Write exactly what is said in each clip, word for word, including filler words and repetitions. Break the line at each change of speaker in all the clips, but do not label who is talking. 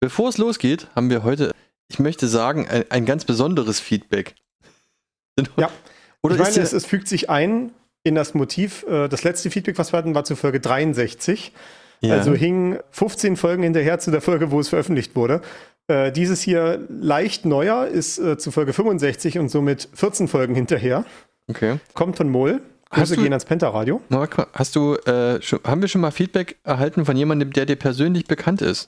Bevor es losgeht, haben wir heute, ich möchte sagen, ein, ein ganz besonderes Feedback.
Ja,
Oder
ich meine,
ist der,
es, es fügt sich ein in das Motiv. Äh, das letzte Feedback, was wir hatten, war zur Folge dreiundsechzig.
ja.
Also hingen fünfzehn Folgen hinterher zu der Folge, wo es veröffentlicht wurde. Äh, dieses hier leicht neuer ist äh, zu Folge fünfundsechzig und somit vierzehn Folgen hinterher.
Okay.
Kommt von Mol. Grüße
du-
gehen ans Penta-Radio.
Mark, hast du, äh, schon, haben wir schon mal Feedback erhalten von jemandem, der dir persönlich bekannt ist?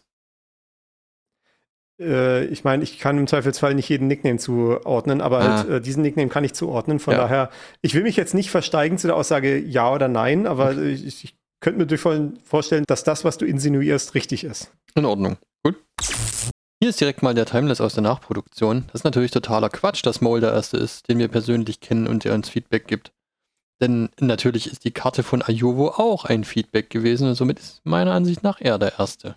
Äh, ich meine, ich kann im Zweifelsfall nicht jeden Nickname zuordnen, aber
Ah.
halt, äh, diesen Nickname kann ich zuordnen. Von
Ja.
daher, ich will mich jetzt nicht versteigen zu der Aussage ja oder nein, aber ich, ich könnte mir durchaus vorstellen, dass das, was du insinuierst, richtig ist.
In Ordnung. Gut. Hier ist direkt mal der Timeless aus der Nachproduktion. Das ist natürlich totaler Quatsch, dass Mole der Erste ist, den wir persönlich kennen und der uns Feedback gibt. Denn natürlich ist die Karte von Ayovo auch ein Feedback gewesen und somit ist meiner Ansicht nach er der Erste.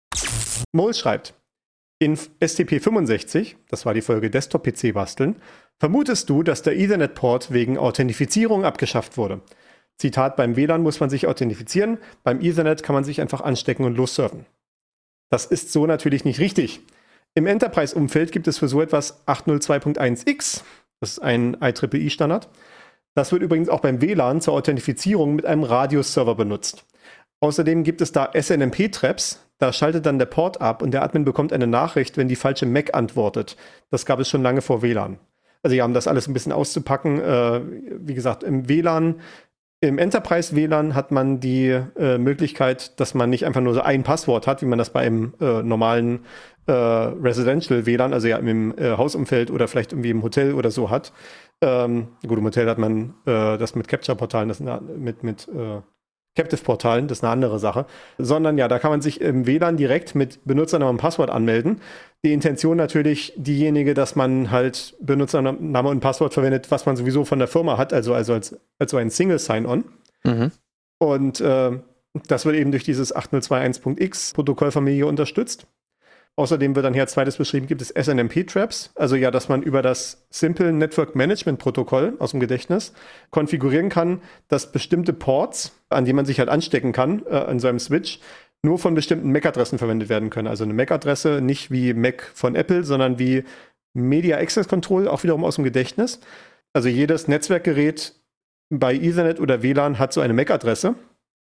Mol schreibt, in S T P fünfundsechzig, das war die Folge Desktop-P C basteln, vermutest du, dass der Ethernet-Port wegen Authentifizierung abgeschafft wurde. Zitat, beim W L A N muss man sich authentifizieren, beim Ethernet kann man sich einfach anstecken und lossurfen. Das ist so natürlich nicht richtig. Im Enterprise-Umfeld gibt es für so etwas achthundertzwei Punkt eins x, das ist ein I triple E-Standard. Das wird übrigens auch beim W L A N zur Authentifizierung mit einem Radius-Server benutzt. Außerdem gibt es da S N M P-Traps, da schaltet dann der Port ab und der Admin bekommt eine Nachricht, wenn die falsche M A C antwortet. Das gab es schon lange vor W L A N. Also ja, um das alles ein bisschen auszupacken, äh, wie gesagt, im W L A N, im Enterprise-W L A N hat man die äh, Möglichkeit, dass man nicht einfach nur so ein Passwort hat, wie man das bei einem äh, normalen äh, Residential-W L A N, also ja im äh, Hausumfeld oder vielleicht irgendwie im Hotel oder so hat. Ähm, gut, im Hotel hat man äh, das mit Capture-Portalen, das eine, mit, mit äh, Captive-Portalen, das ist eine andere Sache. Sondern ja, da kann man sich im W L A N direkt mit Benutzername und Passwort anmelden. Die Intention natürlich diejenige, dass man halt Benutzername und Passwort verwendet, was man sowieso von der Firma hat, also, also als, als so ein Single Sign-On.
Mhm.
Und äh, das wird eben durch dieses achthundertzwei Punkt eins Punkt x Protokollfamilie unterstützt. Außerdem wird dann hier als zweites beschrieben, gibt es S N M P-Traps, also ja, dass man über das Simple Network Management Protokoll aus dem Gedächtnis konfigurieren kann, dass bestimmte Ports, an die man sich halt anstecken kann, äh, an so einem Switch, nur von bestimmten M A C-Adressen verwendet werden können. Also eine M A C-Adresse nicht wie M A C von Apple, sondern wie Media Access Control, auch wiederum aus dem Gedächtnis. Also jedes Netzwerkgerät bei Ethernet oder W L A N hat so eine M A C-Adresse.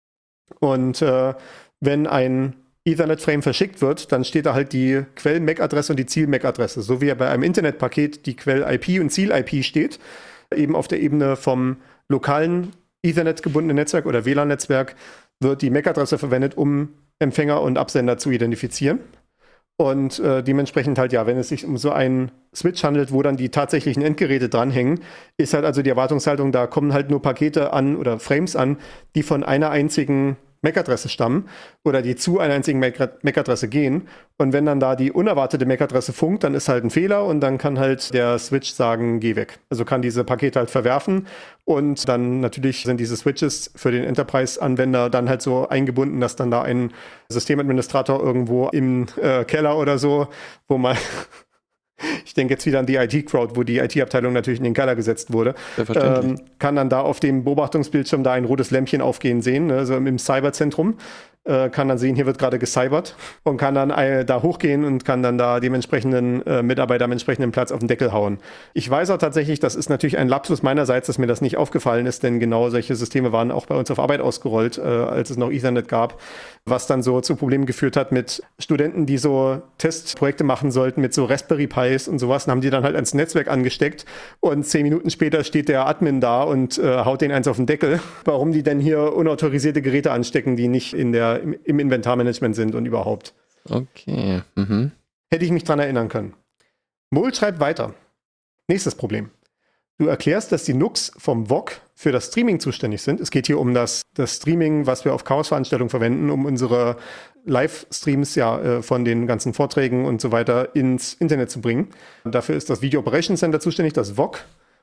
Und äh, wenn ein Ethernet-Frame verschickt wird, dann steht da halt die Quell-M A C-Adresse und die Ziel-M A C-Adresse. So wie ja bei einem Internetpaket die Quell-I P und Ziel-I P steht, eben auf der Ebene vom lokalen Ethernet-gebundenen Netzwerk oder W L A N-Netzwerk wird die M A C-Adresse verwendet, um Empfänger und Absender zu identifizieren. Und äh, dementsprechend halt, ja, wenn es sich um so einen Switch handelt, wo dann die tatsächlichen Endgeräte dranhängen, ist halt also die Erwartungshaltung, da kommen halt nur Pakete an oder Frames an, die von einer einzigen M A C-Adresse stammen oder die zu einer einzigen M A C-Adresse gehen. Und wenn dann da die unerwartete M A C-Adresse funkt, dann ist halt ein Fehler und dann kann halt der Switch sagen, geh weg. Also kann diese Pakete halt verwerfen und dann natürlich sind diese Switches für den Enterprise-Anwender dann halt so eingebunden, dass dann da ein Systemadministrator irgendwo im äh, Keller oder so, wo man ich denke jetzt wieder an die I T-Crowd, wo die I T-Abteilung natürlich in den Keller gesetzt wurde. Ähm, kann dann da auf dem Beobachtungsbildschirm da ein rotes Lämpchen aufgehen sehen, ne, so im Cyberzentrum. Äh, kann dann sehen, hier wird gerade gecybert und kann dann äh, da hochgehen und kann dann da dem entsprechenden äh, Mitarbeiter am entsprechenden Platz auf den Deckel hauen. Ich weiß auch tatsächlich, das ist natürlich ein Lapsus meinerseits, dass mir das nicht aufgefallen ist, denn genau solche Systeme waren auch bei uns auf Arbeit ausgerollt, äh, als es noch Ethernet gab, was dann so zu Problemen geführt hat mit Studenten, die so Testprojekte machen sollten mit so Raspberry Pis und sowas, und haben die dann halt ans Netzwerk angesteckt und zehn Minuten später steht der Admin da und äh, haut den eins auf den Deckel, warum die denn hier unautorisierte Geräte anstecken, die nicht in der im, im Inventarmanagement sind und überhaupt.
Okay. Mhm.
Hätte ich mich dran erinnern können. Mol schreibt weiter. Nächstes Problem. Du erklärst, dass die N U Cs vom V O C für das Streaming zuständig sind. Es geht hier um das, das Streaming, was wir auf Chaos-Veranstaltungen verwenden, um unsere Livestreams ja äh, von den ganzen Vorträgen und so weiter ins Internet zu bringen. Dafür ist das Video Operations Center zuständig, das V O C.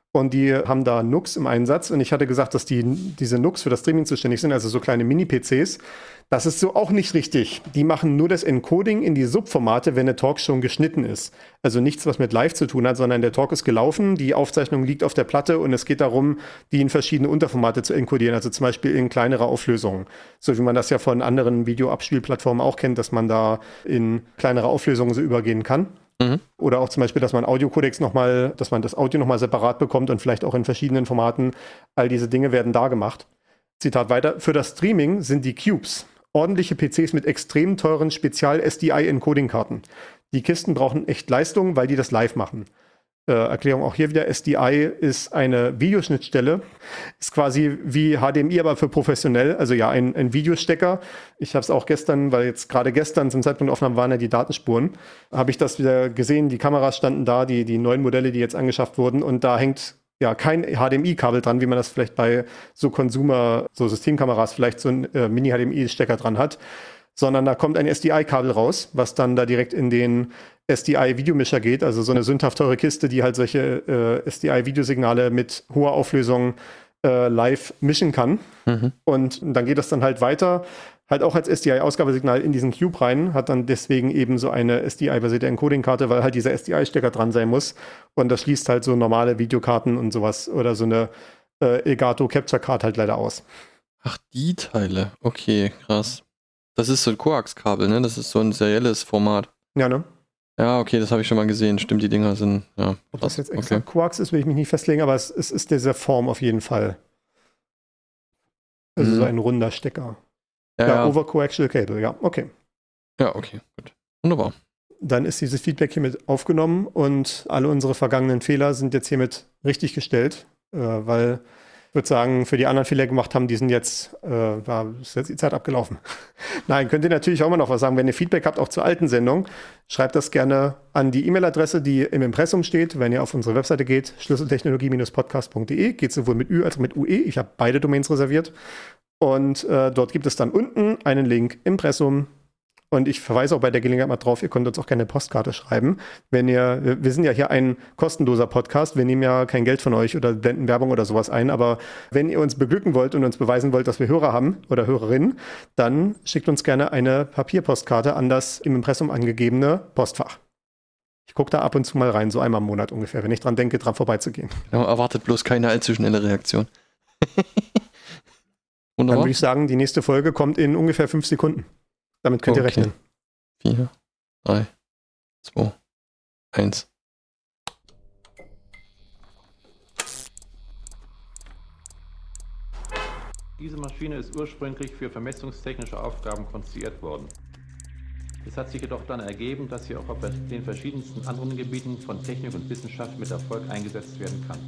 Und die haben da N U Cs im Einsatz. Und ich hatte gesagt, dass die, diese N U Cs für das Streaming zuständig sind, also so kleine Mini-P Cs. Das ist so auch nicht richtig. Die machen nur das Encoding in die Subformate, wenn der Talk schon geschnitten ist. Also nichts, was mit Live zu tun hat, sondern der Talk ist gelaufen, die Aufzeichnung liegt auf der Platte und es geht darum, die in verschiedene Unterformate zu encodieren. Also zum Beispiel in kleinere Auflösungen. So wie man das ja von anderen Videoabspielplattformen auch kennt, dass man da in kleinere Auflösungen so übergehen kann. Mhm. Oder auch zum Beispiel, dass man Audiocodecs nochmal, dass man das Audio nochmal separat bekommt und vielleicht auch in verschiedenen Formaten. All diese Dinge werden da gemacht. Zitat weiter. Für das Streaming sind die Cubes ordentliche P Cs mit extrem teuren Spezial-S D I-Encoding-Karten. Die Kisten brauchen echt Leistung, weil die das live machen. Äh, Erklärung auch hier wieder, S D I ist eine Videoschnittstelle, ist quasi wie H D M I, aber für professionell, also ja, ein, ein Videostecker. Ich habe es auch gestern, weil jetzt gerade gestern zum Zeitpunkt der Aufnahme waren ja die Datenspuren, habe ich das wieder gesehen, die Kameras standen da, die, die neuen Modelle, die jetzt angeschafft wurden und da hängt ja kein H D M I-Kabel dran, wie man das vielleicht bei so Consumer, so Systemkameras vielleicht so ein äh, Mini-H D M I-Stecker dran hat, sondern da kommt ein S D I-Kabel raus, was dann da direkt in den S D I-Videomischer geht, also so eine sündhaft teure Kiste, die halt solche äh, S D I-Videosignale mit hoher Auflösung äh, live mischen kann. Mhm. Und dann geht das dann halt weiter, halt auch als S D I-Ausgabesignal in diesen Cube rein, hat dann deswegen eben so eine S D I-basierte Encoding-Karte, weil halt dieser S D I-Stecker dran sein muss. Und das schließt halt so normale Videokarten und sowas oder so eine äh, Elgato Capture Card halt leider aus.
Ach, die Teile. Okay, krass. Das ist so ein Coax-Kabel, ne? Das ist so ein serielles Format.
Ja, ne?
Ja, okay, das habe ich schon mal gesehen. Stimmt, die Dinger sind, ja.
Ob das jetzt extra okay. Coax ist, will ich mich nicht festlegen, aber es, es ist dieser Form auf jeden Fall. Also mhm. so ein runder Stecker. Ja, ja, ja. Overcoaxial Cable, ja, okay.
Ja, okay, gut. Wunderbar.
Dann ist dieses Feedback hiermit aufgenommen und alle unsere vergangenen Fehler sind jetzt hiermit richtig gestellt, äh, weil ich würde sagen, für die anderen Fehler gemacht haben, die sind jetzt, äh, war, ist jetzt die Zeit abgelaufen. Nein, könnt ihr natürlich auch immer noch was sagen. Wenn ihr Feedback habt, auch zur alten Sendung, schreibt das gerne an die E-Mail-Adresse, die im Impressum steht. Wenn ihr auf unsere Webseite geht, schlüsseltechnologie Podcast punkt de, geht sowohl mit Ü als auch mit U E. Ich habe beide Domains reserviert. Und äh, dort gibt es dann unten einen Link, Impressum. Und ich verweise auch bei der Gelegenheit mal drauf, ihr könnt uns auch gerne eine Postkarte schreiben. Wenn ihr, wir sind ja hier ein kostenloser Podcast, wir nehmen ja kein Geld von euch oder blenden Werbung oder sowas ein, aber wenn ihr uns beglücken wollt und uns beweisen wollt, dass wir Hörer haben oder Hörerinnen, dann schickt uns gerne eine Papierpostkarte an das im Impressum angegebene Postfach. Ich gucke da ab und zu mal rein, so einmal im Monat ungefähr, wenn ich dran denke, dran vorbeizugehen.
Genau, erwartet bloß keine allzu schnelle Reaktion.
Wunderbar. Dann würde ich sagen, die nächste Folge kommt in ungefähr fünf Sekunden. Damit könnt ihr okay. rechnen.
Vier, drei, zwei, eins.
Diese Maschine ist ursprünglich für vermessungstechnische Aufgaben konstruiert worden. Es hat sich jedoch dann ergeben, dass sie auch auf den verschiedensten anderen Gebieten von Technik und Wissenschaft mit Erfolg eingesetzt werden kann.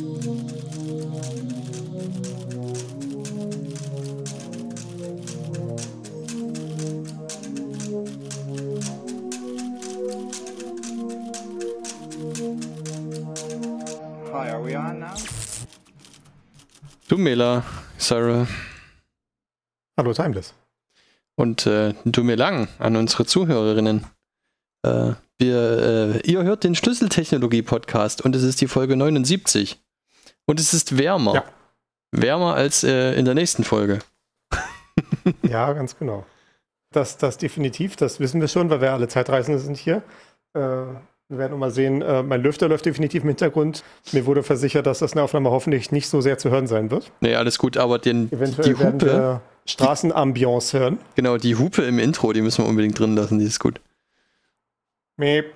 Hi, are we on now?
Du Mela, Sarah.
Hallo Timeless.
Und äh, du mir lang an unsere Zuhörerinnen. Äh, wir, äh, ihr hört den Schlüsseltechnologie-Podcast und es ist die Folge neunundsiebzig. Und es ist wärmer. Ja. Wärmer als äh, in der nächsten Folge.
Ja, ganz genau. Das, das definitiv, das wissen wir schon, weil wir alle Zeitreisende sind hier. Äh, Wir werden mal sehen, äh, mein Lüfter läuft definitiv im Hintergrund. Mir wurde versichert, dass das in der Aufnahme hoffentlich nicht so sehr zu hören sein wird.
Nee, alles gut, aber den,
Eventuell
die
werden
Hupe...
wir Straßenambiance hören.
Genau, die Hupe im Intro, die müssen wir unbedingt drin lassen, die ist gut.
Meep.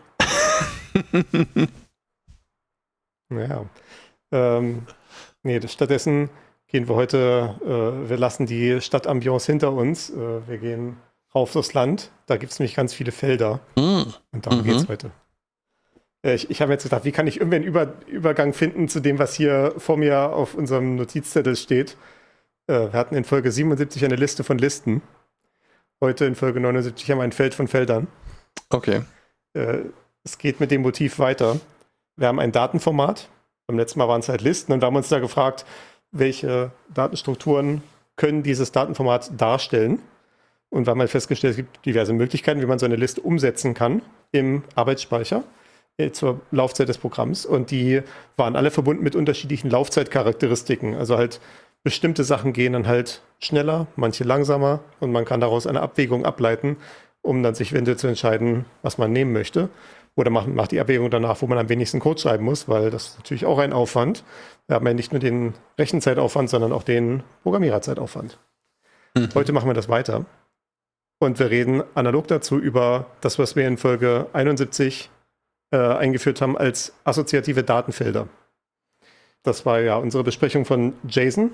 Ja. Ähm, nee, stattdessen gehen wir heute, äh, wir lassen die Stadtambiance hinter uns. Äh, wir gehen rauf aufs Land. Da gibt es nämlich ganz viele Felder. Mm. Und darum mhm. geht es heute. Ich, ich habe jetzt gedacht, wie kann ich irgendwie einen Über, Übergang finden zu dem, was hier vor mir auf unserem Notizzettel steht. Äh, wir hatten in Folge siebenundsiebzig eine Liste von Listen. Heute in Folge neunundsiebzig haben wir ein Feld von Feldern.
Okay.
Äh, es geht mit dem Motiv weiter. Wir haben ein Datenformat. Beim letzten Mal waren es halt Listen und wir haben uns da gefragt, welche Datenstrukturen können dieses Datenformat darstellen. Und wir haben halt festgestellt, es gibt diverse Möglichkeiten, wie man so eine Liste umsetzen kann im Arbeitsspeicher. äh, zur Laufzeit des Programms. Und die waren alle verbunden mit unterschiedlichen Laufzeitcharakteristiken. Also halt bestimmte Sachen gehen dann halt schneller, manche langsamer. Und man kann daraus eine Abwägung ableiten, um dann sich eventuell zu entscheiden, was man nehmen möchte. Oder macht, macht die Abwägung danach, wo man am wenigsten Code schreiben muss, weil das ist natürlich auch ein Aufwand. Wir haben ja nicht nur den Rechenzeitaufwand, sondern auch den Programmiererzeitaufwand. Mhm. Heute machen wir das weiter. Und wir reden analog dazu über das, was wir in Folge einundsiebzig äh, eingeführt haben als assoziative Datenfelder. Das war ja unsere Besprechung von JSON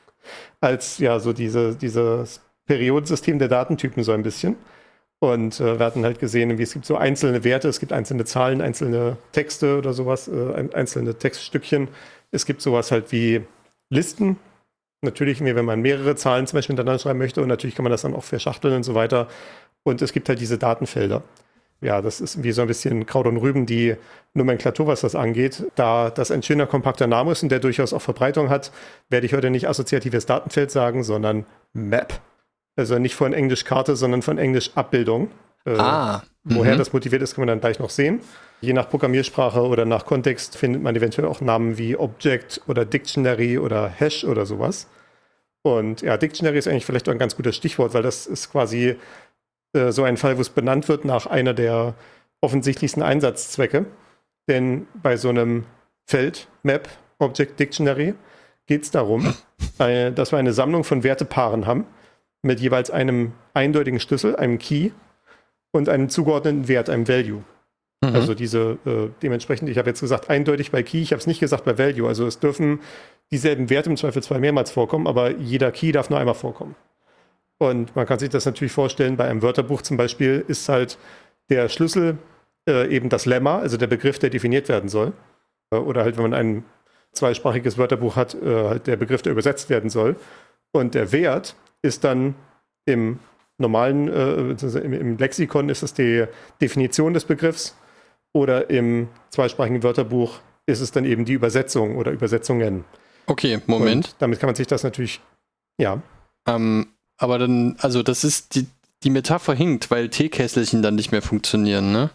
als ja so diese, dieses Periodensystem der Datentypen so ein bisschen. Und äh, wir hatten halt gesehen, wie es gibt so einzelne Werte, es gibt einzelne Zahlen, einzelne Texte oder sowas, äh, einzelne Textstückchen. Es gibt sowas halt wie Listen. Natürlich, wenn man mehrere Zahlen zum Beispiel hintereinander schreiben möchte, und natürlich kann man das dann auch verschachteln und so weiter. Und es gibt halt diese Datenfelder. Ja, das ist wie so ein bisschen Kraut und Rüben, die Nomenklatur, was das angeht. Da das ein schöner, kompakter Name ist und der durchaus auch Verbreitung hat, werde ich heute nicht assoziatives Datenfeld sagen, sondern Map. Also nicht von Englisch Karte, sondern von Englisch Abbildung. Äh,
ah.
Woher
Mhm.
das motiviert ist, kann man dann gleich noch sehen. Je nach Programmiersprache oder nach Kontext findet man eventuell auch Namen wie Object oder Dictionary oder Hash oder sowas. Und ja, Dictionary ist eigentlich vielleicht auch ein ganz gutes Stichwort, weil das ist quasi äh, so ein Fall, wo es benannt wird nach einer der offensichtlichsten Einsatzzwecke. Denn bei so einem Feld, Map, Object, Dictionary geht es darum, äh, dass wir eine Sammlung von Wertepaaren haben, mit jeweils einem eindeutigen Schlüssel, einem Key und einem zugeordneten Wert, einem Value. Mhm. Also diese äh, dementsprechend, ich habe jetzt gesagt eindeutig bei Key, ich habe es nicht gesagt bei Value. Also es dürfen dieselben Werte im Zweifelsfall mehrmals vorkommen, aber jeder Key darf nur einmal vorkommen. Und man kann sich das natürlich vorstellen, bei einem Wörterbuch zum Beispiel ist halt der Schlüssel äh, eben das Lemma, also der Begriff, der definiert werden soll. Äh, oder halt, wenn man ein zweisprachiges Wörterbuch hat, äh, halt der Begriff, der übersetzt werden soll. Und der Wert ist dann im normalen, äh, im, im Lexikon ist es die Definition des Begriffs oder im zweisprachigen Wörterbuch ist es dann eben die Übersetzung oder Übersetzungen.
Okay, Moment.
Und damit kann man sich das natürlich, ja.
Ähm, aber dann, also das ist, die, die Metapher hinkt, weil Teekesselchen dann nicht mehr funktionieren, ne?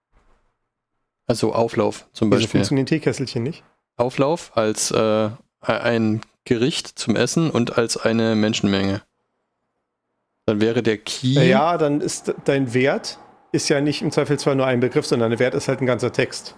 Also Auflauf zum
Wieso
Beispiel.
funktionieren Teekesselchen nicht?
Auflauf als äh, ein Gericht zum Essen und als eine Menschenmenge. Dann wäre der Key.
Ja, dann ist dein Wert ist ja nicht im Zweifelsfall nur ein Begriff, sondern der Wert ist halt ein ganzer Text.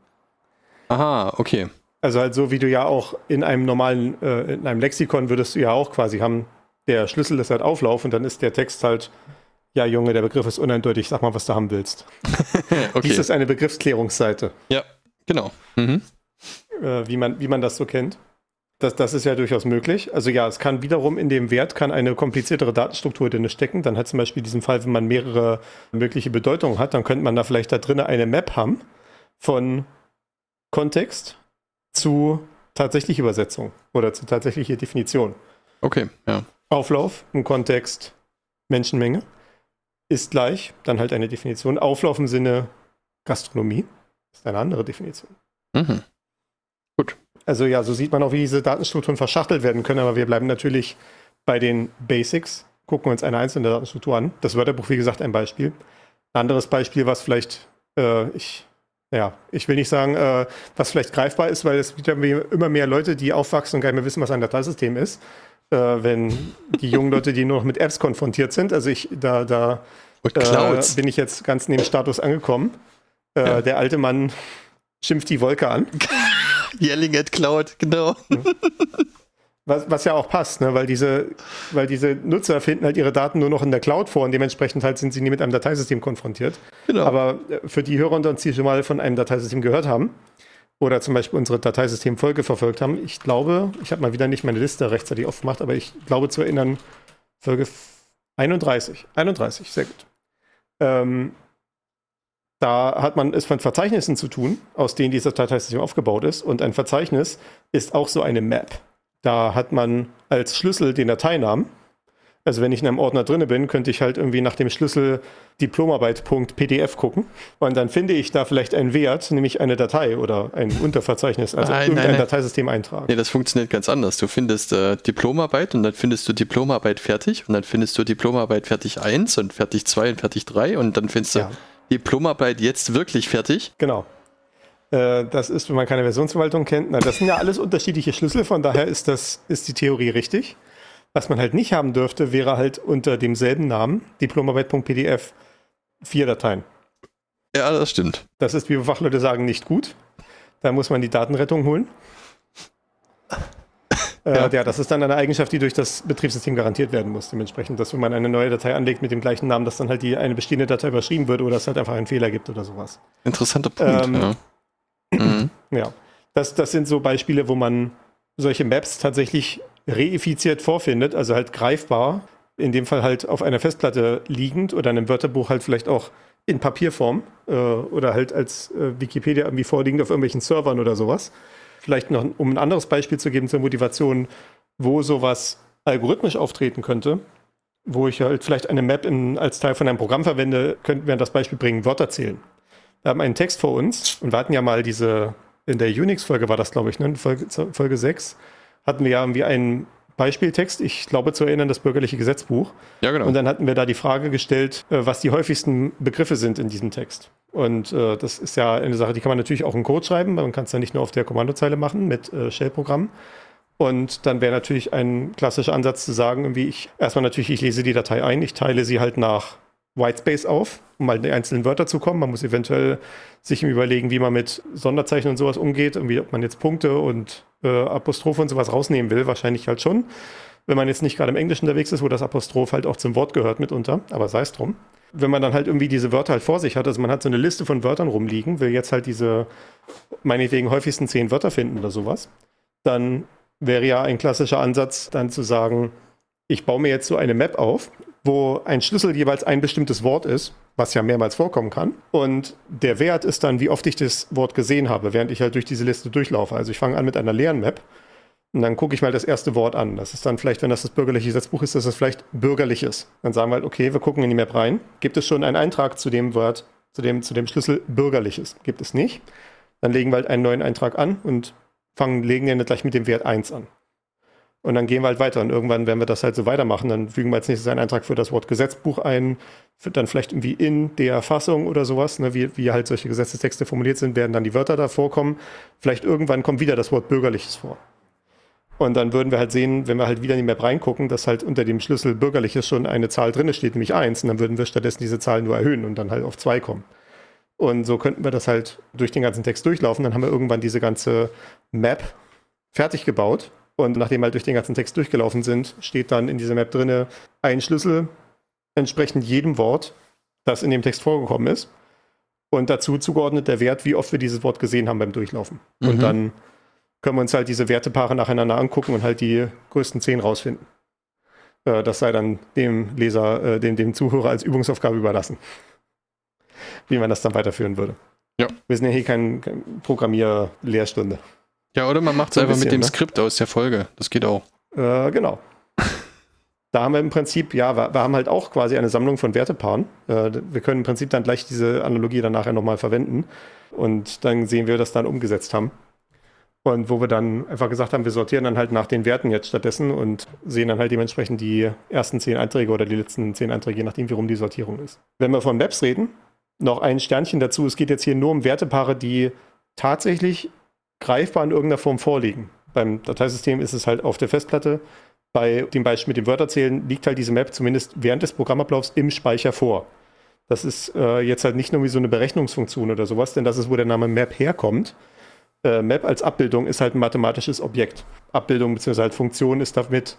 Aha, okay.
Also halt so, wie du ja auch in einem normalen, äh, in einem Lexikon würdest du ja auch quasi haben, der Schlüssel ist halt Auflauf und dann ist der Text halt, ja Junge, der Begriff ist uneindeutig, sag mal, was du haben willst.
Okay.
Dies ist eine Begriffsklärungsseite.
Ja, genau. Mhm.
Äh, wie man, wie man das so kennt. Das, das ist ja durchaus möglich. Also ja, es kann wiederum in dem Wert kann eine kompliziertere Datenstruktur drin stecken. Dann hat zum Beispiel diesen Fall, wenn man mehrere mögliche Bedeutungen hat, dann könnte man da vielleicht da drin eine Map haben von Kontext zu tatsächlicher Übersetzung oder zu tatsächlicher Definition.
Okay, ja.
Auflauf im Kontext Menschenmenge ist gleich, dann halt eine Definition. Auflauf im Sinne Gastronomie ist eine andere Definition.
Mhm. Gut.
Also ja, so sieht man auch, wie diese Datenstrukturen verschachtelt werden können, aber wir bleiben natürlich bei den Basics, gucken uns eine einzelne Datenstruktur an. Das Wörterbuch, wie gesagt, ein Beispiel. Ein anderes Beispiel, was vielleicht, äh, ich, ja, ich will nicht sagen, äh, was vielleicht greifbar ist, weil es gibt ja immer mehr Leute, die aufwachsen und gar nicht mehr wissen, was ein Dateisystem ist. Äh, wenn die jungen Leute, die nur noch mit Apps konfrontiert sind, also ich, da, da äh, bin ich jetzt ganz neben Status angekommen. Äh, ja. Der alte Mann schimpft die Wolke an.
Yelling at Cloud, genau.
Was, was ja auch passt, ne? weil, diese, weil diese Nutzer finden halt ihre Daten nur noch in der Cloud vor und dementsprechend halt sind sie nie mit einem Dateisystem konfrontiert. Genau. Aber für die Hörer unter uns, die schon mal von einem Dateisystem gehört haben oder zum Beispiel unsere Dateisystem-Folge verfolgt haben, ich glaube, ich habe mal wieder nicht meine Liste rechtzeitig aufgemacht, aber ich glaube zu erinnern, Folge einunddreißig. einunddreißig, sehr gut. Ähm, Da hat man es von Verzeichnissen zu tun, aus denen dieses Dateisystem aufgebaut ist. Und ein Verzeichnis ist auch so eine Map. Da hat man als Schlüssel den Dateinamen. Also wenn ich in einem Ordner drin bin, könnte ich halt irgendwie nach dem Schlüssel diplomarbeit.pdf gucken. Und dann finde ich da vielleicht einen Wert, nämlich eine Datei oder ein Unterverzeichnis, also
nein,
irgendein
nein, nein.
Dateisystem eintragen.
Nee, das funktioniert ganz anders. Du findest äh, Diplomarbeit und dann findest du Diplomarbeit fertig und dann findest du Diplomarbeit fertig eins und fertig zwei und fertig drei und dann findest du
Ja.
Diplomarbeit jetzt wirklich fertig.
Genau. Äh, das ist, wenn man keine Versionsverwaltung kennt. Na, das sind ja alles unterschiedliche Schlüssel, von daher ist, das, ist die Theorie richtig. Was man halt nicht haben dürfte, wäre halt unter demselben Namen, diplomarbeit.pdf, vier Dateien.
Ja, das stimmt.
Das ist, wie wir Fachleute sagen, nicht gut. Da muss man die Datenrettung holen. Ja. Äh, ja, das ist dann eine Eigenschaft, die durch das Betriebssystem garantiert werden muss. Dementsprechend, dass wenn man eine neue Datei anlegt mit dem gleichen Namen, dass dann halt die eine bestehende Datei überschrieben wird oder es halt einfach einen Fehler gibt oder sowas.
Interessanter Punkt,
ähm,
ja. Mhm.
Ja, das, das sind so Beispiele, wo man solche Maps tatsächlich reifiziert vorfindet, also halt greifbar, in dem Fall halt auf einer Festplatte liegend oder in einem Wörterbuch halt vielleicht auch in Papierform äh, oder halt als äh, Wikipedia irgendwie vorliegend auf irgendwelchen Servern oder sowas. Vielleicht noch, um ein anderes Beispiel zu geben zur Motivation, wo sowas algorithmisch auftreten könnte, wo ich halt vielleicht eine Map in, als Teil von einem Programm verwende, könnten wir das Beispiel bringen, Wörter zählen. Wir haben einen Text vor uns und wir hatten ja mal diese, in der Unix-Folge war das, glaube ich, ne? Folge, Folge sechs, hatten wir ja irgendwie einen Beispieltext, ich glaube zu erinnern, das bürgerliche Gesetzbuch.
Ja, genau.
Und dann hatten wir da die Frage gestellt, was die häufigsten Begriffe sind in diesem Text. Und äh, das ist ja eine Sache, die kann man natürlich auch in Code schreiben, man kann es ja nicht nur auf der Kommandozeile machen mit äh, Shell-Programmen. Und dann wäre natürlich ein klassischer Ansatz zu sagen, irgendwie ich, erstmal natürlich, ich lese die Datei ein, ich teile sie halt nach Whitespace auf, um mal in die einzelnen Wörter zu kommen. Man muss eventuell sich überlegen, wie man mit Sonderzeichen und sowas umgeht, irgendwie, ob man jetzt Punkte und äh, Apostrophe und sowas rausnehmen will, wahrscheinlich halt schon. Wenn man jetzt nicht gerade im Englischen unterwegs ist, wo das Apostroph halt auch zum Wort gehört mitunter, aber sei es drum. Wenn man dann halt irgendwie diese Wörter halt vor sich hat, also man hat so eine Liste von Wörtern rumliegen, will jetzt halt diese meinetwegen häufigsten zehn Wörter finden oder sowas, dann wäre ja ein klassischer Ansatz dann zu sagen, ich baue mir jetzt so eine Map auf, wo ein Schlüssel jeweils ein bestimmtes Wort ist, was ja mehrmals vorkommen kann. Und der Wert ist dann, wie oft ich das Wort gesehen habe, während ich halt durch diese Liste durchlaufe. Also ich fange an mit einer leeren Map und dann gucke ich mal das erste Wort an. Das ist dann vielleicht, wenn das das bürgerliche Gesetzbuch ist, dass das vielleicht bürgerliches. Dann sagen wir halt, okay, wir gucken in die Map rein. Gibt es schon einen Eintrag zu dem Wort, zu dem, zu dem Schlüssel bürgerliches? Gibt es nicht. Dann legen wir halt einen neuen Eintrag an und fangen, legen den gleich mit dem Wert eins an. Und dann gehen wir halt weiter und irgendwann, wenn wir das halt so weitermachen, dann fügen wir als nächstes einen Eintrag für das Wort Gesetzbuch ein, für dann vielleicht irgendwie in der Fassung oder sowas, ne, wie, wie halt solche Gesetzestexte formuliert sind, werden dann die Wörter da vorkommen. Vielleicht irgendwann kommt wieder das Wort Bürgerliches vor. Und dann würden wir halt sehen, wenn wir halt wieder in die Map reingucken, dass halt unter dem Schlüssel Bürgerliches schon eine Zahl drin steht, nämlich eins. Und dann würden wir stattdessen diese Zahl nur erhöhen und dann halt auf zwei kommen. Und so könnten wir das halt durch den ganzen Text durchlaufen. Dann haben wir irgendwann diese ganze Map fertig gebaut. Und nachdem wir halt durch den ganzen Text durchgelaufen sind, steht dann in dieser Map drinne ein Schlüssel entsprechend jedem Wort, das in dem Text vorgekommen ist. Und dazu zugeordnet der Wert, wie oft wir dieses Wort gesehen haben beim Durchlaufen. Mhm. Und dann können wir uns halt diese Wertepaare nacheinander angucken und halt die größten zehn rausfinden. Äh, das sei dann dem Leser, äh, dem, dem Zuhörer als Übungsaufgabe überlassen. Wie man das dann weiterführen würde.
Ja.
Wir sind ja hier keine kein Programmier-Lehrstunde.
Ja, oder man macht es
so ein
einfach
bisschen,
mit dem
ne?
Skript aus der Folge. Das geht auch.
Äh, genau. Da haben wir im Prinzip, ja, wir, wir haben halt auch quasi eine Sammlung von Wertepaaren. Äh, wir können im Prinzip dann gleich diese Analogie dann nachher nochmal verwenden. Und dann sehen wir, das dann umgesetzt haben. Und wo wir dann einfach gesagt haben, wir sortieren dann halt nach den Werten jetzt stattdessen und sehen dann halt dementsprechend die ersten zehn Einträge oder die letzten zehn Einträge, je nachdem, wie rum die Sortierung ist. Wenn wir von Maps reden, noch ein Sternchen dazu. Es geht jetzt hier nur um Wertepaare, die tatsächlich greifbar in irgendeiner Form vorliegen. Beim Dateisystem ist es halt auf der Festplatte. Bei dem Beispiel mit dem Wörterzählen liegt halt diese Map zumindest während des Programmablaufs im Speicher vor. Das ist äh, jetzt halt nicht nur wie so eine Berechnungsfunktion oder sowas, denn das ist, wo der Name Map herkommt. Äh, Map als Abbildung ist halt ein mathematisches Objekt. Abbildung bzw. halt Funktion ist damit,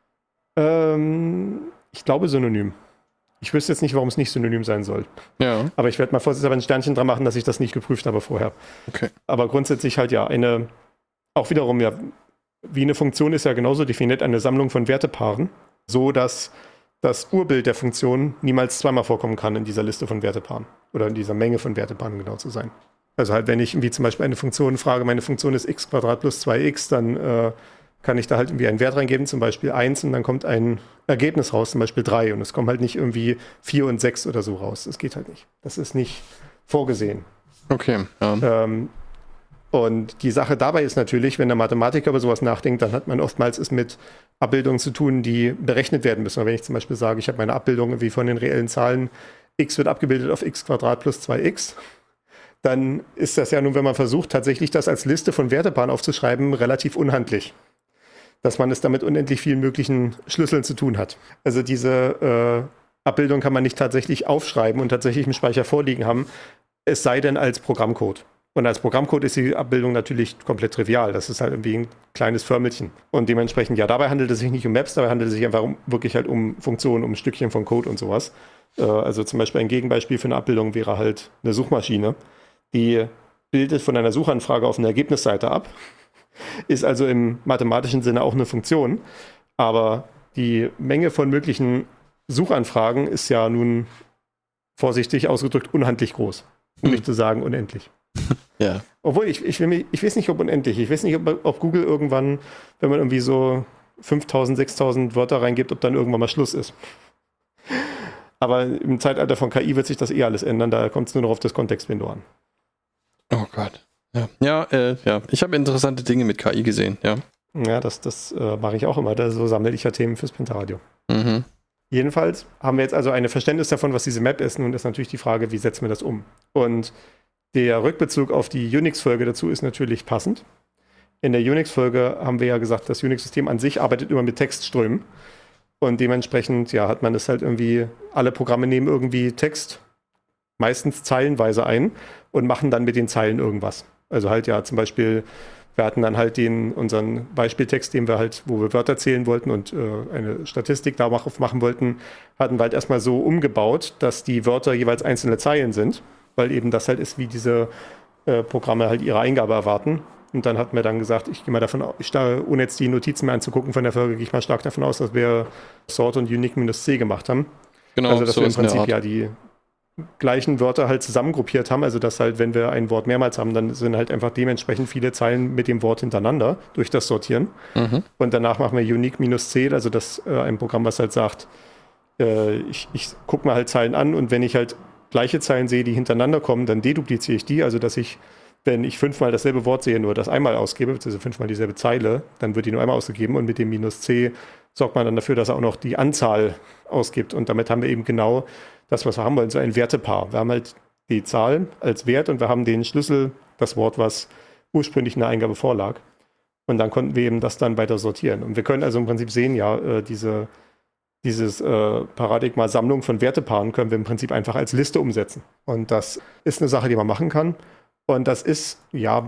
ähm, ich glaube, synonym. Ich wüsste jetzt nicht, warum es nicht synonym sein soll.
Ja.
Aber ich werde mal vorsichtshalber ein Sternchen dran machen, dass ich das nicht geprüft habe vorher.
Okay.
Aber grundsätzlich halt ja, eine, auch wiederum ja, wie eine Funktion ist ja genauso definiert, eine Sammlung von Wertepaaren, so dass das Urbild der Funktion niemals zweimal vorkommen kann in dieser Liste von Wertepaaren. Oder in dieser Menge von Wertepaaren, um genau zu sein. Also halt, wenn ich irgendwie zum Beispiel eine Funktion frage, meine Funktion ist x Quadrat plus zwei x, dann äh, kann ich da halt irgendwie einen Wert reingeben, zum Beispiel eins, und dann kommt ein Ergebnis raus, zum Beispiel drei. Und es kommen halt nicht irgendwie vier und sechs oder so raus. Das geht halt nicht. Das ist nicht vorgesehen.
Okay, ja.
Ähm, und die Sache dabei ist natürlich, wenn der Mathematiker über sowas nachdenkt, dann hat man oftmals es mit Abbildungen zu tun, die berechnet werden müssen. Und wenn ich zum Beispiel sage, ich habe meine Abbildung irgendwie von den reellen Zahlen, x wird abgebildet auf x Quadrat plus zwei x, dann ist das ja nun, wenn man versucht, tatsächlich das als Liste von Wertepaaren aufzuschreiben, relativ unhandlich. Dass man es damit unendlich vielen möglichen Schlüsseln zu tun hat. Also diese äh, Abbildung kann man nicht tatsächlich aufschreiben und tatsächlich im Speicher vorliegen haben, es sei denn als Programmcode. Und als Programmcode ist die Abbildung natürlich komplett trivial. Das ist halt irgendwie ein kleines Förmelchen. Und dementsprechend, ja, dabei handelt es sich nicht um Maps, dabei handelt es sich einfach um, wirklich halt um Funktionen, um Stückchen von Code und sowas. Äh, also zum Beispiel ein Gegenbeispiel für eine Abbildung wäre halt eine Suchmaschine. Die bildet von einer Suchanfrage auf eine Ergebnisseite ab. Ist also im mathematischen Sinne auch eine Funktion. Aber die Menge von möglichen Suchanfragen ist ja nun vorsichtig ausgedrückt unhandlich groß. Um nicht zu sagen unendlich.
Ja.
Obwohl, ich, ich, will, ich weiß nicht, ob unendlich. Ich weiß nicht, ob, ob Google irgendwann, wenn man irgendwie so fünftausend, sechstausend Wörter reingibt, ob dann irgendwann mal Schluss ist. Aber im Zeitalter von K I wird sich das eh alles ändern. Da kommt es nur noch auf das Kontextwindow an.
Oh Gott. Ja, ja, äh, ja. Ich habe interessante Dinge mit K I gesehen, ja.
Ja, das, das äh, mache ich auch immer. Da, so sammle ich ja Themen fürs Penta-Radio.
Mhm.
Jedenfalls haben wir jetzt also ein Verständnis davon, was diese Map ist. Nun ist natürlich die Frage, wie setzen wir das um? Und der Rückbezug auf die Unix-Folge dazu ist natürlich passend. In der Unix-Folge haben wir ja gesagt, das Unix-System an sich arbeitet immer mit Textströmen. Und dementsprechend, ja, hat man es halt irgendwie, alle Programme nehmen irgendwie Text, meistens zeilenweise ein und machen dann mit den Zeilen irgendwas. Also halt ja zum Beispiel, wir hatten dann halt den, unseren Beispieltext, den wir halt, wo wir Wörter zählen wollten und äh, eine Statistik darauf machen wollten, hatten wir halt erstmal so umgebaut, dass die Wörter jeweils einzelne Zeilen sind, weil eben das halt ist, wie diese äh, Programme halt ihre Eingabe erwarten. Und dann hatten wir dann gesagt, ich gehe mal davon aus, ohne jetzt die Notizen mehr anzugucken von der Folge, gehe ich mal stark davon aus, dass wir Sort und Unique-C gemacht haben.
Genau,
also dass
so
wir im
ist in der
Prinzip
Art.
ja die gleichen Wörter halt zusammengruppiert haben, also dass halt, wenn wir ein Wort mehrmals haben, dann sind halt einfach dementsprechend viele Zeilen mit dem Wort hintereinander durch das Sortieren. Mhm. Und danach machen wir Unique-C, also das äh, ein Programm, was halt sagt, äh, ich, ich gucke mir halt Zeilen an und wenn ich halt gleiche Zeilen sehe, die hintereinander kommen, dann dedupliziere ich die, also dass ich, wenn ich fünfmal dasselbe Wort sehe, nur das einmal ausgebe, also fünfmal dieselbe Zeile, dann wird die nur einmal ausgegeben und mit dem Minus C sorgt man dann dafür, dass er auch noch die Anzahl ausgibt und damit haben wir eben genau das, was wir haben wollen, so ein Wertepaar. Wir haben halt die Zahl als Wert und wir haben den Schlüssel, das Wort, was ursprünglich in der Eingabe vorlag. Und dann konnten wir eben das dann weiter sortieren. Und wir können also im Prinzip sehen, ja, äh, diese, dieses äh, Paradigma Sammlung von Wertepaaren können wir im Prinzip einfach als Liste umsetzen. Und das ist eine Sache, die man machen kann. Und das ist, ja,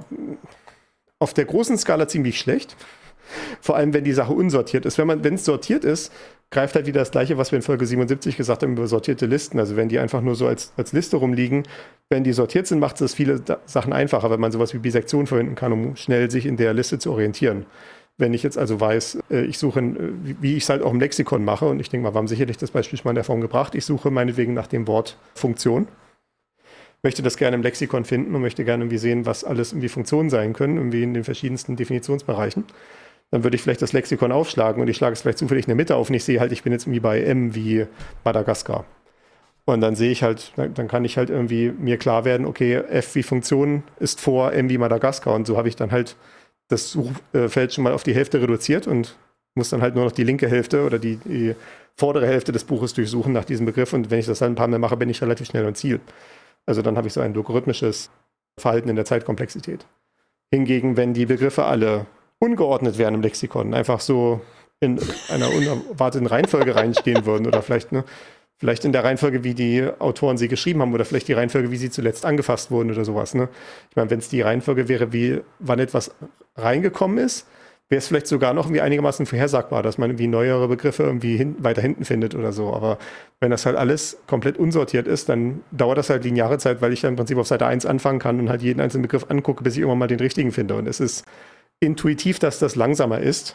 auf der großen Skala ziemlich schlecht. Vor allem, wenn die Sache unsortiert ist. Wenn man, wenn es sortiert ist, greift halt wieder das Gleiche, was wir in Folge siebenundsiebzig gesagt haben über sortierte Listen. Also wenn die einfach nur so als, als Liste rumliegen, wenn die sortiert sind, macht es das viele da- Sachen einfacher, wenn man sowas wie Bisektion verwenden kann, um schnell sich in der Liste zu orientieren. Wenn ich jetzt also weiß, äh, ich suche, äh, wie, wie ich es halt auch im Lexikon mache, und ich denke mal, wir haben sicherlich das Beispiel schon mal in der Form gebracht, ich suche meinetwegen nach dem Wort Funktion, möchte das gerne im Lexikon finden und möchte gerne irgendwie sehen, was alles irgendwie Funktionen sein können, irgendwie in den verschiedensten Definitionsbereichen. Dann würde ich vielleicht das Lexikon aufschlagen und ich schlage es vielleicht zufällig in der Mitte auf und ich sehe halt, ich bin jetzt irgendwie bei M wie Madagaskar. Und dann sehe ich halt, dann kann ich halt irgendwie mir klar werden, okay, F wie Funktion ist vor M wie Madagaskar und so habe ich dann halt das Suchfeld schon mal auf die Hälfte reduziert und muss dann halt nur noch die linke Hälfte oder die, die vordere Hälfte des Buches durchsuchen nach diesem Begriff und wenn ich das dann ein paar Mal mache, bin ich relativ schnell am Ziel. Also dann habe ich so ein logarithmisches Verhalten in der Zeitkomplexität. Hingegen, wenn die Begriffe alle ungeordnet wären im Lexikon, einfach so in einer unerwarteten Reihenfolge reinstehen würden oder vielleicht, ne, vielleicht in der Reihenfolge, wie die Autoren sie geschrieben haben oder vielleicht die Reihenfolge, wie sie zuletzt angefasst wurden oder sowas. Ne? Ich meine, wenn es die Reihenfolge wäre, wie wann etwas reingekommen ist, wäre es vielleicht sogar noch irgendwie einigermaßen vorhersagbar, dass man irgendwie neuere Begriffe irgendwie hin, weiter hinten findet oder so. Aber wenn das halt alles komplett unsortiert ist, dann dauert das halt lineare Zeit, weil ich dann im Prinzip auf Seite eins anfangen kann und halt jeden einzelnen Begriff angucke, bis ich irgendwann mal den richtigen finde. Und es ist intuitiv, dass das langsamer ist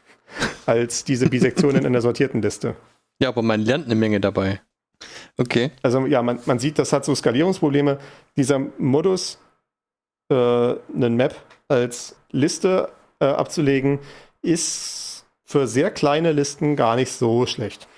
als diese Bisektion in einer sortierten Liste.
Ja, aber man lernt eine Menge dabei. Okay.
Also ja, man, man sieht, das hat so Skalierungsprobleme. Dieser Modus, äh, einen Map als Liste äh, abzulegen, ist für sehr kleine Listen gar nicht so schlecht.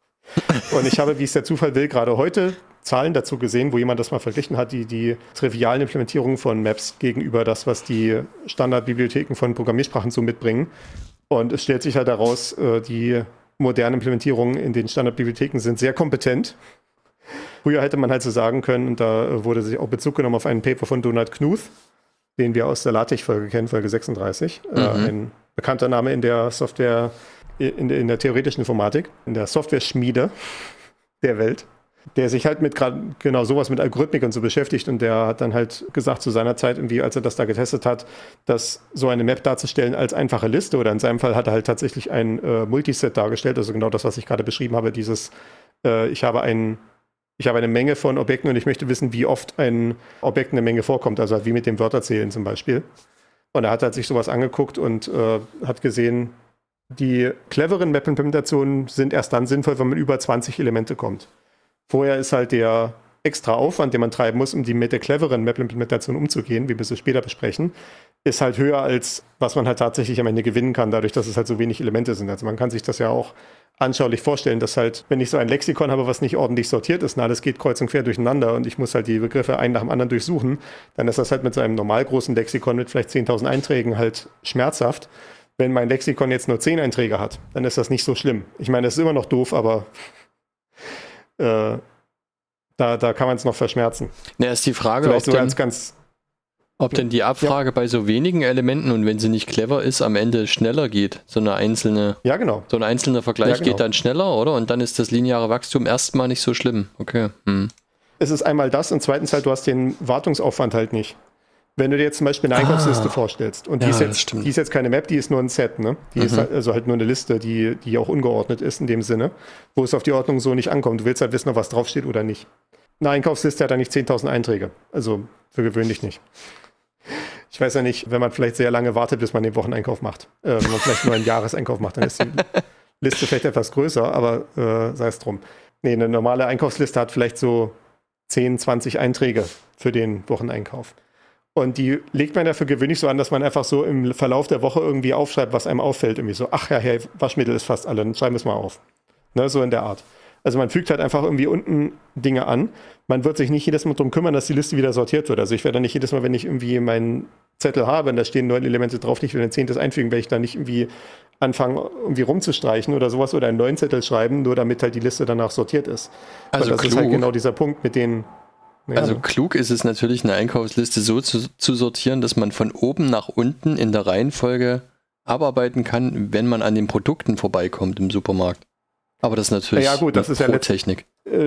Und ich habe, wie es der Zufall will, gerade heute Zahlen dazu gesehen, wo jemand das mal verglichen hat, die, die trivialen Implementierungen von Maps gegenüber das, was die Standardbibliotheken von Programmiersprachen so mitbringen. Und es stellt sich halt heraus, die modernen Implementierungen in den Standardbibliotheken sind sehr kompetent. Früher hätte man halt so sagen können, und da wurde sich auch Bezug genommen auf einen Paper von Donald Knuth, den wir aus der LaTeX-Folge kennen, Folge sechsunddreißig. Mhm. Äh, ein bekannter Name in der Software, in der, in der theoretischen Informatik, in der Software-Schmiede der Welt, der sich halt mit gerade genau sowas mit Algorithmik und so beschäftigt, und der hat dann halt gesagt zu seiner Zeit, irgendwie, als er das da getestet hat, dass so eine Map darzustellen als einfache Liste, oder in seinem Fall hat er halt tatsächlich ein äh, Multiset dargestellt, also genau das, was ich gerade beschrieben habe, dieses, äh, ich habe ein Ich habe eine Menge von Objekten und ich möchte wissen, wie oft ein Objekt eine Menge vorkommt, also halt wie mit dem Wörterzählen zum Beispiel. Und er hat halt sich sowas angeguckt und äh, hat gesehen, die cleveren Map-Implementationen sind erst dann sinnvoll, wenn man über zwanzig Elemente kommt. Vorher ist halt der extra Aufwand, den man treiben muss, um die mit der cleveren Map-Implementation umzugehen, wie wir es später besprechen, ist halt höher, als was man halt tatsächlich am Ende gewinnen kann, dadurch, dass es halt so wenig Elemente sind. Also man kann sich das ja auch anschaulich vorstellen, dass halt, wenn ich so ein Lexikon habe, was nicht ordentlich sortiert ist, na, das geht kreuz und quer durcheinander und ich muss halt die Begriffe einen nach dem anderen durchsuchen, dann ist das halt mit so einem normal großen Lexikon mit vielleicht zehntausend Einträgen halt schmerzhaft. Wenn mein Lexikon jetzt nur zehn Einträge hat, dann ist das nicht so schlimm. Ich meine, das ist immer noch doof, aber äh, da, da kann man es noch verschmerzen.
Ja, ist die Frage,
vielleicht
ob,
so
denn,
ganz, ganz,
ob denn die Abfrage
ja.
bei so wenigen Elementen und wenn sie nicht clever ist, am Ende schneller geht. So eine einzelne,
ja, genau.
so ein einzelner Vergleich
ja, genau.
geht dann schneller, oder? Und dann ist das lineare Wachstum erstmal nicht so schlimm. Okay. Hm.
Es ist einmal das und zweitens halt, du hast den Wartungsaufwand halt nicht. Wenn du dir jetzt zum Beispiel eine Einkaufsliste ah, vorstellst und die,
ja,
ist jetzt, die ist jetzt keine Map, die ist nur ein Set, ne? Die mhm. ist halt, also halt nur eine Liste, die, die auch ungeordnet ist in dem Sinne, wo es auf die Ordnung so nicht ankommt. Du willst halt wissen, ob was draufsteht oder nicht. Eine Einkaufsliste hat da nicht zehntausend Einträge, also für gewöhnlich nicht. Ich weiß ja nicht, wenn man vielleicht sehr lange wartet, bis man den Wocheneinkauf macht. Äh, wenn man vielleicht nur einen Jahreseinkauf macht, dann ist die Liste vielleicht etwas größer, aber äh, sei es drum. Nee, eine normale Einkaufsliste hat vielleicht so zehn, zwanzig Einträge für den Wocheneinkauf. Und die legt man ja für gewöhnlich so an, dass man einfach so im Verlauf der Woche irgendwie aufschreibt, was einem auffällt. Irgendwie so, ach ja, hey, Waschmittel ist fast alle, dann schreiben wir es mal auf. Ne, so in der Art. Also man fügt halt einfach irgendwie unten Dinge an. Man wird sich nicht jedes Mal darum kümmern, dass die Liste wieder sortiert wird. Also ich werde nicht jedes Mal, wenn ich irgendwie meinen Zettel habe und da stehen neun Elemente drauf, nicht wieder ein zehntes einfügen, werde ich da nicht irgendwie anfangen, irgendwie rumzustreichen oder sowas oder einen neuen Zettel schreiben, nur damit halt die Liste danach sortiert ist.
Also
das
klug.
ist halt genau dieser Punkt mit den... Ja.
Also klug ist es natürlich, eine Einkaufsliste so zu, zu sortieren, dass man von oben nach unten in der Reihenfolge abarbeiten kann, wenn man an den Produkten vorbeikommt im Supermarkt. Aber das ist natürlich
ja, gut, das ist ja
Pro-Technik.
Äh,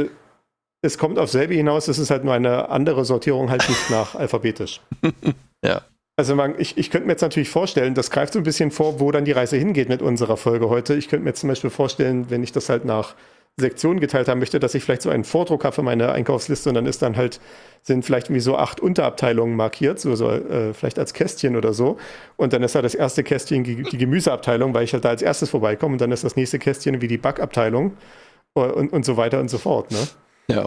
es kommt auf selbe hinaus, es ist halt nur eine andere Sortierung, halt nicht nach alphabetisch.
Ja.
Also man, ich, ich könnte mir jetzt natürlich vorstellen, das greift so ein bisschen vor, wo dann die Reise hingeht mit unserer Folge heute. Ich könnte mir jetzt zum Beispiel vorstellen, wenn ich das halt nach Sektionen geteilt haben möchte, dass ich vielleicht so einen Vordruck habe für meine Einkaufsliste und dann ist dann halt, sind vielleicht irgendwie so acht Unterabteilungen markiert, so, so äh, vielleicht als Kästchen oder so. Und dann ist halt das erste Kästchen die, die Gemüseabteilung, weil ich halt da als erstes vorbeikomme und dann ist das nächste Kästchen wie die Backabteilung und, und so weiter und so fort, ne?
Ja.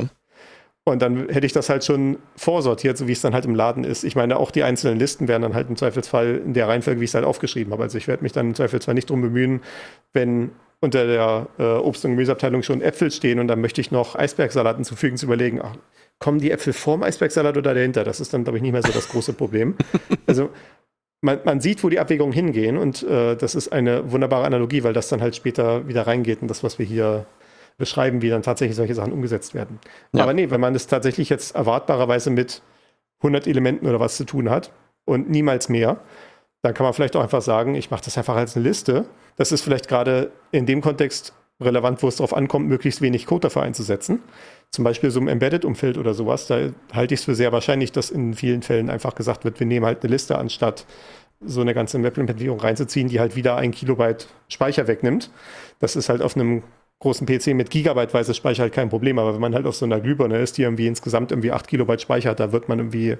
Und dann hätte ich das halt schon vorsortiert, so wie es dann halt im Laden ist. Ich meine, auch die einzelnen Listen wären dann halt im Zweifelsfall in der Reihenfolge, wie ich es halt aufgeschrieben habe. Also ich werde mich dann im Zweifelsfall nicht drum bemühen, wenn unter der äh, Obst- und Gemüseabteilung schon Äpfel stehen und dann möchte ich noch Eisbergsalat hinzufügen, zu überlegen, ach, kommen die Äpfel vorm Eisbergsalat oder dahinter? Das ist dann, glaube ich, nicht mehr so das große Problem. Also man, man sieht, wo die Abwägungen hingehen und äh, das ist eine wunderbare Analogie, weil das dann halt später wieder reingeht in das, was wir hier beschreiben, wie dann tatsächlich solche Sachen umgesetzt werden. Ja. Aber nee, wenn man das tatsächlich jetzt erwartbarerweise mit hundert Elementen oder was zu tun hat und niemals mehr, dann kann man vielleicht auch einfach sagen, ich mache das einfach als eine Liste. Das ist vielleicht gerade in dem Kontext relevant, wo es darauf ankommt, möglichst wenig Code dafür einzusetzen. Zum Beispiel so im Embedded-Umfeld oder sowas. Da halte ich es für sehr wahrscheinlich, dass in vielen Fällen einfach gesagt wird, wir nehmen halt eine Liste, anstatt so eine ganze Map-Implementierung reinzuziehen, die halt wieder ein Kilobyte Speicher wegnimmt. Das ist halt auf einem großen P C mit gigabyteweise Speicher halt kein Problem. Aber wenn man halt auf so einer Glühbirne ist, die irgendwie insgesamt irgendwie acht Kilobyte Speicher hat, da wird man irgendwie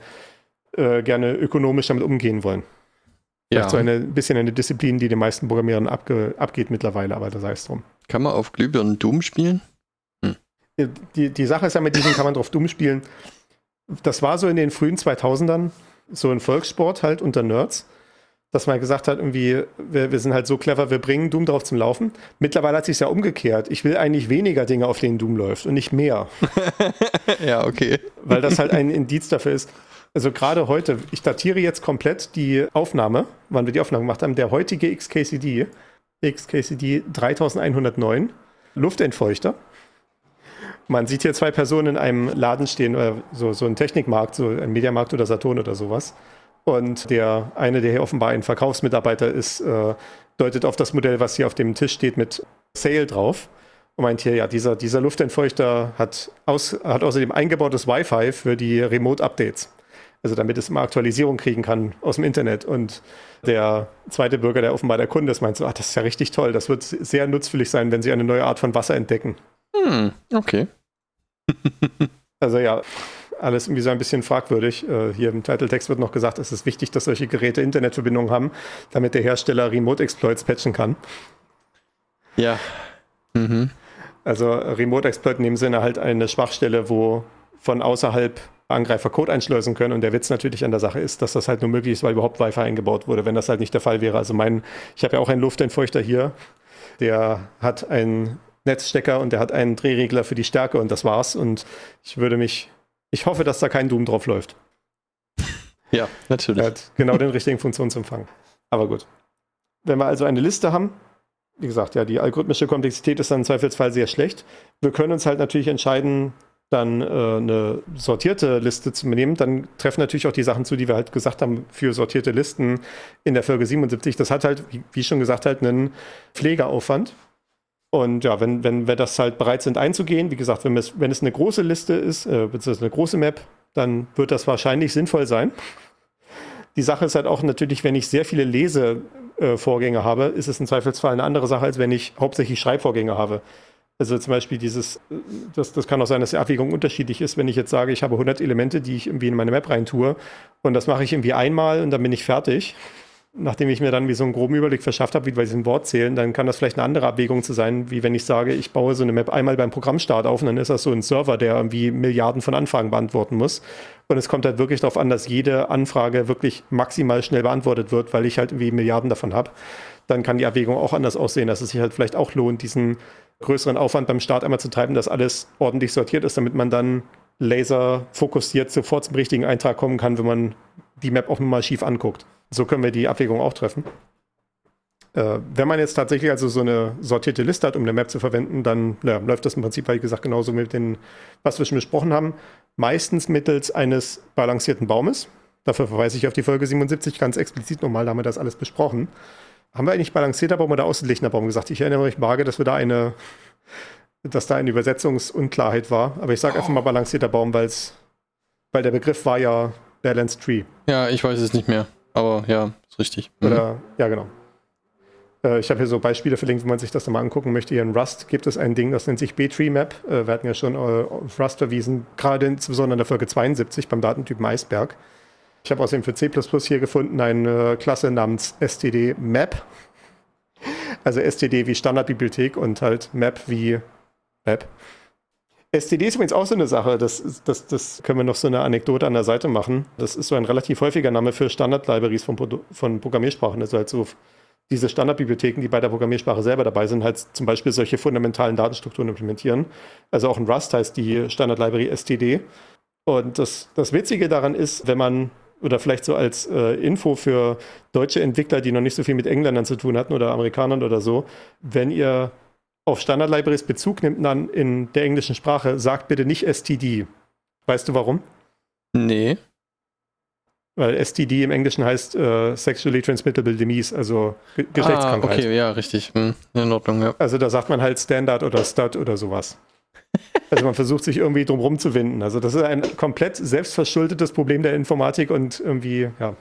äh, gerne ökonomisch damit umgehen wollen.
Ja.
Vielleicht so eine bisschen eine Disziplin, die den meisten Programmierern abge, abgeht mittlerweile, aber da sei es drum.
Kann man auf Glühbirnen Doom spielen?
Hm. Die, die Sache ist ja, mit diesem kann man drauf Doom spielen. Das war so in den frühen zweitausendern so ein Volkssport halt unter Nerds, dass man gesagt hat, irgendwie, wir, wir sind halt so clever, wir bringen Doom drauf zum Laufen. Mittlerweile hat es sich ja umgekehrt. Ich will eigentlich weniger Dinge, auf denen Doom läuft und nicht mehr.
Ja, okay.
Weil das halt ein Indiz dafür ist. Also gerade heute, ich datiere jetzt komplett die Aufnahme, wann wir die Aufnahme gemacht haben, der heutige X K C D, X K C D dreitausendeinhundertneun, Luftentfeuchter. Man sieht hier zwei Personen in einem Laden stehen, oder so, so ein Technikmarkt, so ein Mediamarkt oder Saturn oder sowas. Und der eine, der hier offenbar ein Verkaufsmitarbeiter ist, äh, deutet auf das Modell, was hier auf dem Tisch steht, mit Sale drauf. Und meint hier, ja, dieser, dieser Luftentfeuchter hat, aus, hat außerdem eingebautes Wi-Fi für die Remote-Updates. Also damit es immer Aktualisierung kriegen kann aus dem Internet. Und der zweite Bürger, der offenbar der Kunde ist, meint so, ach, das ist ja richtig toll. Das wird sehr nützlich sein, wenn Sie eine neue Art von Wasser entdecken.
Hm, okay.
Also ja, alles irgendwie so ein bisschen fragwürdig. Äh, hier im Titeltext wird noch gesagt, es ist wichtig, dass solche Geräte Internetverbindungen haben, damit der Hersteller Remote-Exploits patchen kann.
Ja. Mhm.
Also Remote-Exploit in dem Sinne halt eine Schwachstelle, wo von außerhalb Angreifer Code einschleusen können. Und der Witz natürlich an der Sache ist, dass das halt nur möglich ist, weil überhaupt Wi-Fi eingebaut wurde, wenn das halt nicht der Fall wäre. Also mein, ich habe ja auch einen Luftentfeuchter hier, der hat einen Netzstecker und der hat einen Drehregler für die Stärke und das war's. Und ich würde mich, ich hoffe, dass da kein Doom drauf läuft.
Ja, natürlich.
Er hat genau den richtigen Funktionsumfang. Aber gut. Wenn wir also eine Liste haben, wie gesagt, ja, die algorithmische Komplexität ist dann im Zweifelsfall sehr schlecht. Wir können uns halt natürlich entscheiden, dann äh, eine sortierte Liste zu nehmen. Dann treffen natürlich auch die Sachen zu, die wir halt gesagt haben für sortierte Listen in der Folge siebenundsiebzig. Das hat halt, wie, wie schon gesagt, halt einen Pflegeaufwand. Und ja, wenn, wenn wir das halt bereit sind einzugehen, wie gesagt, wenn es, wenn es eine große Liste ist, äh, beziehungsweise eine große Map, dann wird das wahrscheinlich sinnvoll sein. Die Sache ist halt auch natürlich, wenn ich sehr viele Lesevorgänge habe, ist es im Zweifelsfall eine andere Sache, als wenn ich hauptsächlich Schreibvorgänge habe. Also zum Beispiel dieses, das, das kann auch sein, dass die Abwägung unterschiedlich ist, wenn ich jetzt sage, ich habe hundert Elemente, die ich irgendwie in meine Map rein tue und das mache ich irgendwie einmal und dann bin ich fertig. Nachdem ich mir dann wie so einen groben Überblick verschafft habe, wie bei diesen Wortzählen, dann kann das vielleicht eine andere Abwägung zu sein, wie wenn ich sage, ich baue so eine Map einmal beim Programmstart auf und dann ist das so ein Server, der irgendwie Milliarden von Anfragen beantworten muss. Und es kommt halt wirklich darauf an, dass jede Anfrage wirklich maximal schnell beantwortet wird, weil ich halt irgendwie Milliarden davon habe. Dann kann die Abwägung auch anders aussehen, dass es sich halt vielleicht auch lohnt, diesen größeren Aufwand beim Start einmal zu treiben, dass alles ordentlich sortiert ist, damit man dann laserfokussiert sofort zum richtigen Eintrag kommen kann, wenn man die Map auch nur mal schief anguckt. So können wir die Abwägung auch treffen. Äh, wenn man jetzt tatsächlich also so eine sortierte Liste hat, um eine Map zu verwenden, dann ja, läuft das im Prinzip, wie gesagt, genauso mit den, was wir schon besprochen haben. Meistens mittels eines balancierten Baumes. Dafür verweise ich auf die Folge siebenundsiebzig ganz explizit nochmal, da haben wir das alles besprochen. Haben wir eigentlich balancierter Baum oder ausgeglichener Baum gesagt? Ich erinnere mich vage, dass wir da eine, dass da eine Übersetzungsunklarheit war. Aber ich sage einfach mal balancierter Baum, weil's, weil der Begriff war ja Balanced Tree.
Ja, ich weiß es nicht mehr. Aber ja, ist richtig. Mhm.
Oder, ja, genau. Äh, ich habe hier so Beispiele verlinkt, wenn man sich das nochmal angucken möchte. Hier in Rust gibt es ein Ding, das nennt sich B-Tree-Map. Äh, wir hatten ja schon äh, auf Rust verwiesen, gerade insbesondere in der Folge zweiundsiebzig beim Datentypen Eisberg. Ich habe außerdem für C plus plus hier gefunden eine Klasse namens S T D Map. Also S T D wie Standardbibliothek und halt Map wie Map. S T D ist übrigens auch so eine Sache, das, das, das können wir noch so eine Anekdote an der Seite machen. Das ist so ein relativ häufiger Name für Standard-Libraries von, von Programmiersprachen. Also halt so diese Standardbibliotheken, die bei der Programmiersprache selber dabei sind, halt zum Beispiel solche fundamentalen Datenstrukturen implementieren. Also auch in Rust heißt die Standard-Library S T D. Und das, das Witzige daran ist, wenn man, oder vielleicht so als äh, Info für deutsche Entwickler, die noch nicht so viel mit Engländern zu tun hatten oder Amerikanern oder so, wenn ihr auf Standard-Libraries Bezug nimmt dann in der englischen Sprache, sagt bitte nicht S T D. Weißt du warum?
Nee.
Weil S T D im Englischen heißt äh, Sexually Transmittable Disease, also Ge Geschlechtskrankheit.
Ah, okay, ja, richtig. Hm, in Ordnung, ja.
Also da sagt man halt Standard oder Stud oder sowas. Also man versucht sich irgendwie drum rumzuwinden. Also das ist ein komplett selbstverschuldetes Problem der Informatik und irgendwie, ja.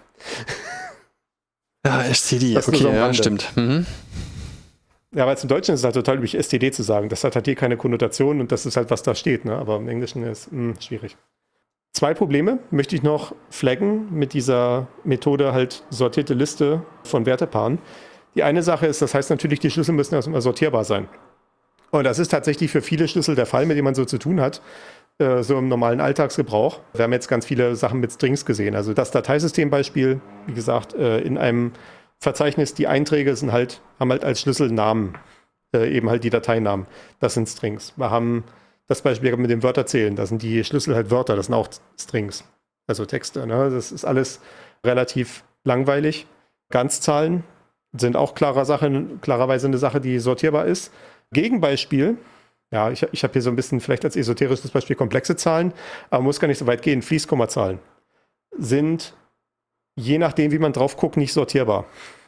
Ja, S T D,
das
okay,
so
ja, stimmt. Mhm.
Ja, weil zum Deutschen ist es halt total üblich, S T D zu sagen. Das hat halt hier keine Konnotation und das ist halt, was da steht. Ne? Aber im Englischen ist es schwierig. Zwei Probleme möchte ich noch flaggen mit dieser Methode halt sortierte Liste von Wertepaaren. Die eine Sache ist, das heißt natürlich, die Schlüssel müssen erstmal sortierbar sein. Und das ist tatsächlich für viele Schlüssel der Fall, mit denen man so zu tun hat, äh, so im normalen Alltagsgebrauch. Wir haben jetzt ganz viele Sachen mit Strings gesehen. Also das Dateisystembeispiel, wie gesagt, äh, in einem Verzeichnis, die Einträge sind halt, haben halt als Schlüssel Namen, äh, eben halt die Dateinamen. Das sind Strings. Wir haben das Beispiel mit dem Wörterzählen, da sind die Schlüssel halt Wörter, das sind auch Strings, also Texte. Ne? Das ist alles relativ langweilig. Ganzzahlen sind auch klarer Sache, klarerweise eine Sache, die sortierbar ist. Gegenbeispiel ja, ich, ich habe hier so ein bisschen vielleicht als esoterisches Beispiel komplexe Zahlen, aber muss gar nicht so weit gehen. Fließkommazahlen sind, je nachdem, wie man drauf guckt, nicht sortierbar.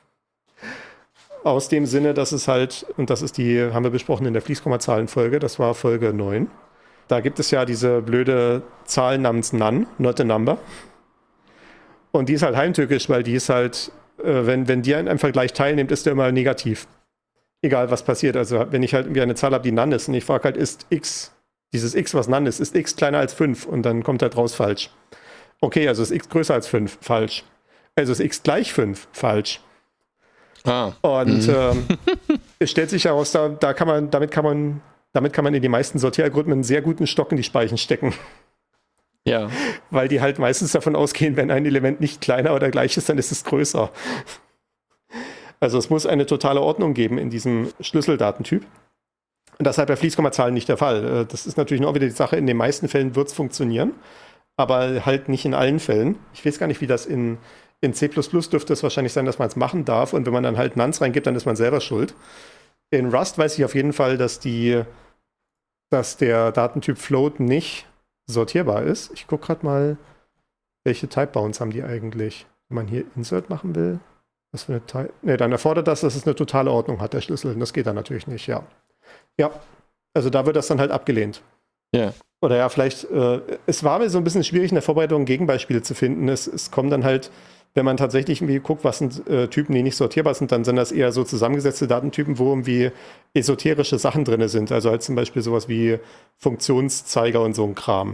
Aus dem Sinne, dass es halt, und das ist die, haben wir besprochen in der Fließkommazahlenfolge, das war Folge neun. Da gibt es ja diese blöde Zahl namens None, not a number. Und die ist halt heimtückisch, weil die ist halt, äh, wenn, wenn die an einem Vergleich teilnimmt, ist der immer negativ. Egal, was passiert. Also, wenn ich halt irgendwie eine Zahl habe, die None ist, und ich frage halt, ist x, dieses x, was None ist, ist x kleiner als fünf? Und dann kommt halt raus falsch. Okay, also ist x größer als fünf? Falsch. Also ist x gleich fünf? Falsch.
Ah.
Und
Mhm.
ähm, es stellt sich heraus, da, da kann man, damit kann man, damit kann man in die meisten Sortieralgorithmen einen sehr guten Stock in die Speichen stecken.
Ja.
Weil die halt meistens davon ausgehen, wenn ein Element nicht kleiner oder gleich ist, dann ist es größer. Also es muss eine totale Ordnung geben in diesem Schlüsseldatentyp. Und das ist halt bei Fließkommazahlen nicht der Fall. Das ist natürlich nur wieder die Sache, in den meisten Fällen wird es funktionieren, aber halt nicht in allen Fällen. Ich weiß gar nicht, wie das in, in C plus plus dürfte es wahrscheinlich sein, dass man es machen darf, und wenn man dann halt Nonce reingibt, dann ist man selber schuld. In Rust weiß ich auf jeden Fall, dass die, dass der Datentyp Float nicht sortierbar ist. Ich gucke gerade mal, welche Type-Bounds haben die eigentlich? Wenn man hier Insert machen will, was für eine Type? Ne, dann erfordert das, dass es eine totale Ordnung hat, der Schlüssel. Und das geht dann natürlich nicht, ja. Ja, also da wird das dann halt abgelehnt.
Ja. Yeah.
Oder ja, vielleicht, äh, es war mir so ein bisschen schwierig in der Vorbereitung, Gegenbeispiele zu finden. Es, es kommen dann halt, wenn man tatsächlich irgendwie guckt, was sind äh, Typen, die nicht sortierbar sind, dann sind das eher so zusammengesetzte Datentypen, wo irgendwie esoterische Sachen drin sind. Also halt zum Beispiel sowas wie Funktionszeiger und so ein Kram.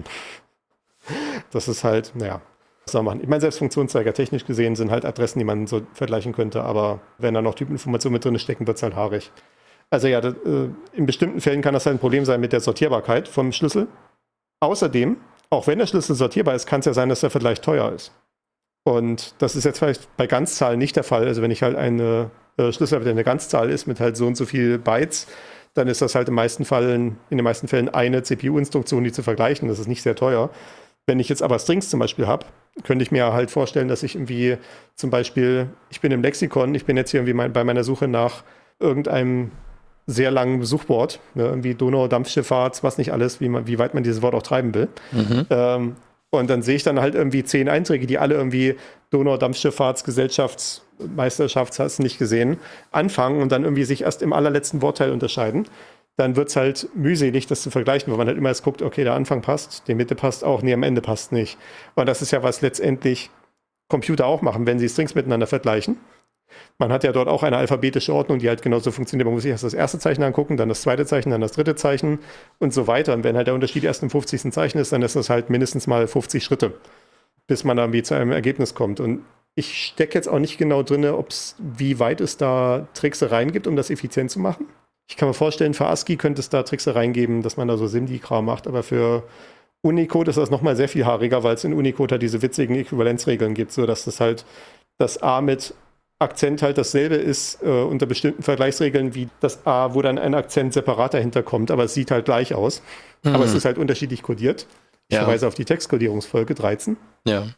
Das ist halt, naja, was soll man machen? Ich meine, selbst Funktionszeiger technisch gesehen sind halt Adressen, die man so vergleichen könnte, aber wenn da noch Typeninformationen mit drin stecken, wird es halt haarig. Also ja, das, äh, in bestimmten Fällen kann das halt ein Problem sein mit der Sortierbarkeit vom Schlüssel. Außerdem, auch wenn der Schlüssel sortierbar ist, kann es ja sein, dass der Vergleich teuer ist. Und das ist jetzt vielleicht bei Ganzzahlen nicht der Fall. Also wenn ich halt eine äh, Schlüssel habe, der eine Ganzzahl ist mit halt so und so viel Bytes, dann ist das halt in, meisten Fällen, in den meisten Fällen eine C P U-Instruktion, die zu vergleichen. Das ist nicht sehr teuer. Wenn ich jetzt aber Strings zum Beispiel habe, könnte ich mir halt vorstellen, dass ich irgendwie zum Beispiel, ich bin im Lexikon, ich bin jetzt hier irgendwie mein, bei meiner Suche nach irgendeinem sehr langen Suchwort, ne, irgendwie Donau, Dampfschifffahrt, was nicht alles, wie, man, wie weit man dieses Wort auch treiben will.
Mhm.
Ähm, und dann sehe ich dann halt irgendwie zehn Einträge, die alle irgendwie Donau, Dampfschifffahrtsgesellschaftsmeisterschaft, hast du nicht gesehen, anfangen und dann irgendwie sich erst im allerletzten Wortteil unterscheiden. Dann wird es halt mühselig, das zu vergleichen, weil man halt immer erst guckt, okay, der Anfang passt, die Mitte passt auch, nee, am Ende passt nicht. Und das ist ja, was letztendlich Computer auch machen, wenn sie Strings miteinander vergleichen. Man hat ja dort auch eine alphabetische Ordnung, die halt genauso funktioniert. Man muss sich erst das erste Zeichen angucken, dann das zweite Zeichen, dann das dritte Zeichen und so weiter. Und wenn halt der Unterschied erst im fünfzigsten Zeichen ist, dann ist das halt mindestens mal fünfzig Schritte, bis man dann wie zu einem Ergebnis kommt. Und ich stecke jetzt auch nicht genau drin, ob's, wie weit es da Tricksereien gibt, um das effizient zu machen. Ich kann mir vorstellen, für ASCII könnte es da Tricksereien geben, dass man da so SIMD-Kram macht, aber für Unicode ist das nochmal sehr viel haariger, weil es in Unicode halt diese witzigen Äquivalenzregeln gibt, sodass das halt das A mit Akzent halt dasselbe ist äh, unter bestimmten Vergleichsregeln wie das A, wo dann ein Akzent separat dahinter kommt, aber es sieht halt gleich aus. Mhm. Aber es ist halt unterschiedlich kodiert. Ich
ja.
verweise auf die Textkodierungsfolge dreizehn.
Ja.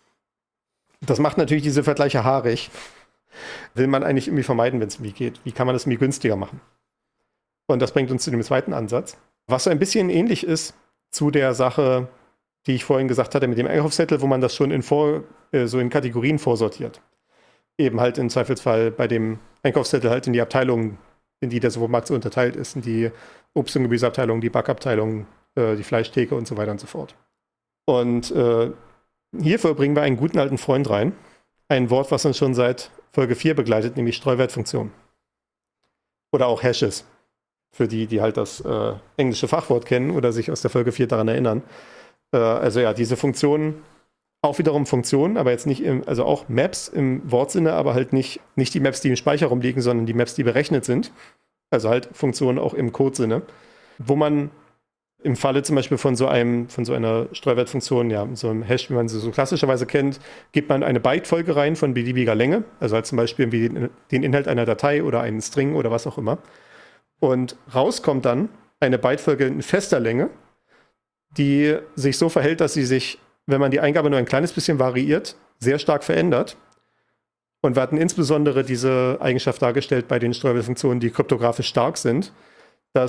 Das macht natürlich diese Vergleiche haarig. Will man eigentlich irgendwie vermeiden, wenn es irgendwie geht. Wie kann man das irgendwie günstiger machen? Und das bringt uns zu dem zweiten Ansatz, was so ein bisschen ähnlich ist zu der Sache, die ich vorhin gesagt hatte mit dem Einkaufszettel, wo man das schon in, vor, äh, so in Kategorien vorsortiert. Eben halt im Zweifelsfall bei dem Einkaufszettel halt in die Abteilungen, in die der Supermarkt so unterteilt ist, in die Obst- und Gemüseabteilung, die Backabteilung, äh, die Fleischtheke und so weiter und so fort. Und äh, hierfür bringen wir einen guten alten Freund rein. Ein Wort, was uns schon seit Folge vier begleitet, nämlich Streuwertfunktion. Oder auch Hashes. Für die, die halt das äh, englische Fachwort kennen oder sich aus der Folge vier daran erinnern. Äh, also ja, diese Funktionen, auch wiederum Funktionen, aber jetzt nicht im, also auch Maps im Wortsinne, aber halt nicht, nicht die Maps, die im Speicher rumliegen, sondern die Maps, die berechnet sind. Also halt Funktionen auch im Codesinne. Wo man im Falle zum Beispiel von so einem, von so einer Streuwertfunktion, ja, so einem Hash, wie man sie so klassischerweise kennt, gibt man eine Byte-Folge rein von beliebiger Länge, also halt zum Beispiel den, den Inhalt einer Datei oder einen String oder was auch immer. Und rauskommt dann eine Bytefolge in fester Länge, die sich so verhält, dass sie sich, wenn man die Eingabe nur ein kleines bisschen variiert, sehr stark verändert. Und wir hatten insbesondere diese Eigenschaft dargestellt bei den Streuwertfunktionen, die kryptografisch stark sind, dass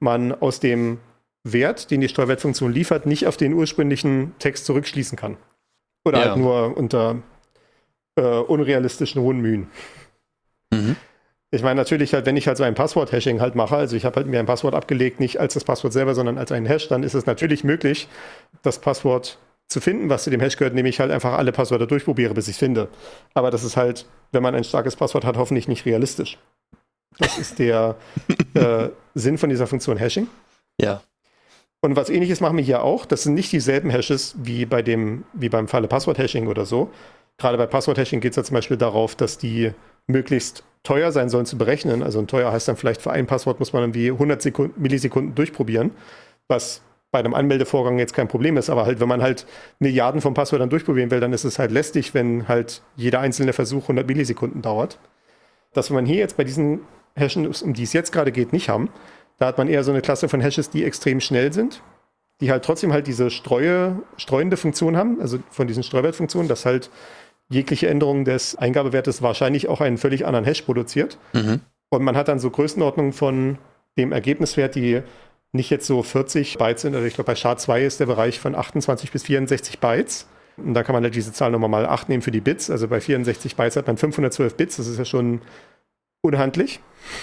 man aus dem Wert, den die Streuwertfunktion liefert, nicht auf den ursprünglichen Text zurückschließen kann. Oder
Ja.
halt nur unter äh, unrealistischen hohen Mühen.
Mhm.
Ich meine natürlich halt, wenn ich halt so ein Passwort-Hashing halt mache, also ich habe halt mir ein Passwort abgelegt, nicht als das Passwort selber, sondern als einen Hash, dann ist es natürlich möglich, das Passwort zu finden, was zu dem Hash gehört, indem ich halt einfach alle Passwörter durchprobiere, bis ich es finde. Aber das ist halt, wenn man ein starkes Passwort hat, hoffentlich nicht realistisch. Das ist der äh, Sinn von dieser Funktion Hashing.
Ja.
Und was Ähnliches machen wir hier auch. Das sind nicht dieselben Hashes wie bei dem, wie beim Falle Passwort-Hashing oder so. Gerade bei Passwort-Hashing geht es ja zum Beispiel darauf, dass die möglichst teuer sein sollen zu berechnen. Also ein teuer heißt dann vielleicht, für ein Passwort muss man irgendwie hundert Sekunden, Millisekunden durchprobieren, was bei einem Anmeldevorgang jetzt kein Problem ist. Aber halt, wenn man halt Milliarden von Passwörtern durchprobieren will, dann ist es halt lästig, wenn halt jeder einzelne Versuch hundert Millisekunden dauert. Das, wenn man hier jetzt bei diesen Hashes, um die es jetzt gerade geht, nicht haben, da hat man eher so eine Klasse von Hashes, die extrem schnell sind, die halt trotzdem halt diese Streue, streuende Funktion haben, also von diesen Streuwertfunktionen, dass halt jegliche Änderung des Eingabewertes wahrscheinlich auch einen völlig anderen Hash produziert.
Mhm.
Und man hat dann so Größenordnungen von dem Ergebniswert, die nicht jetzt so vierzig Bytes sind. Also ich glaube, bei S H A zwei ist der Bereich von achtundzwanzig bis vierundsechzig Bytes. Und da kann man halt diese Zahl nochmal mal acht nehmen für die Bits. Also bei vierundsechzig Bytes hat man fünfhundertzwölf Bits. Das ist ja schon unhandlich,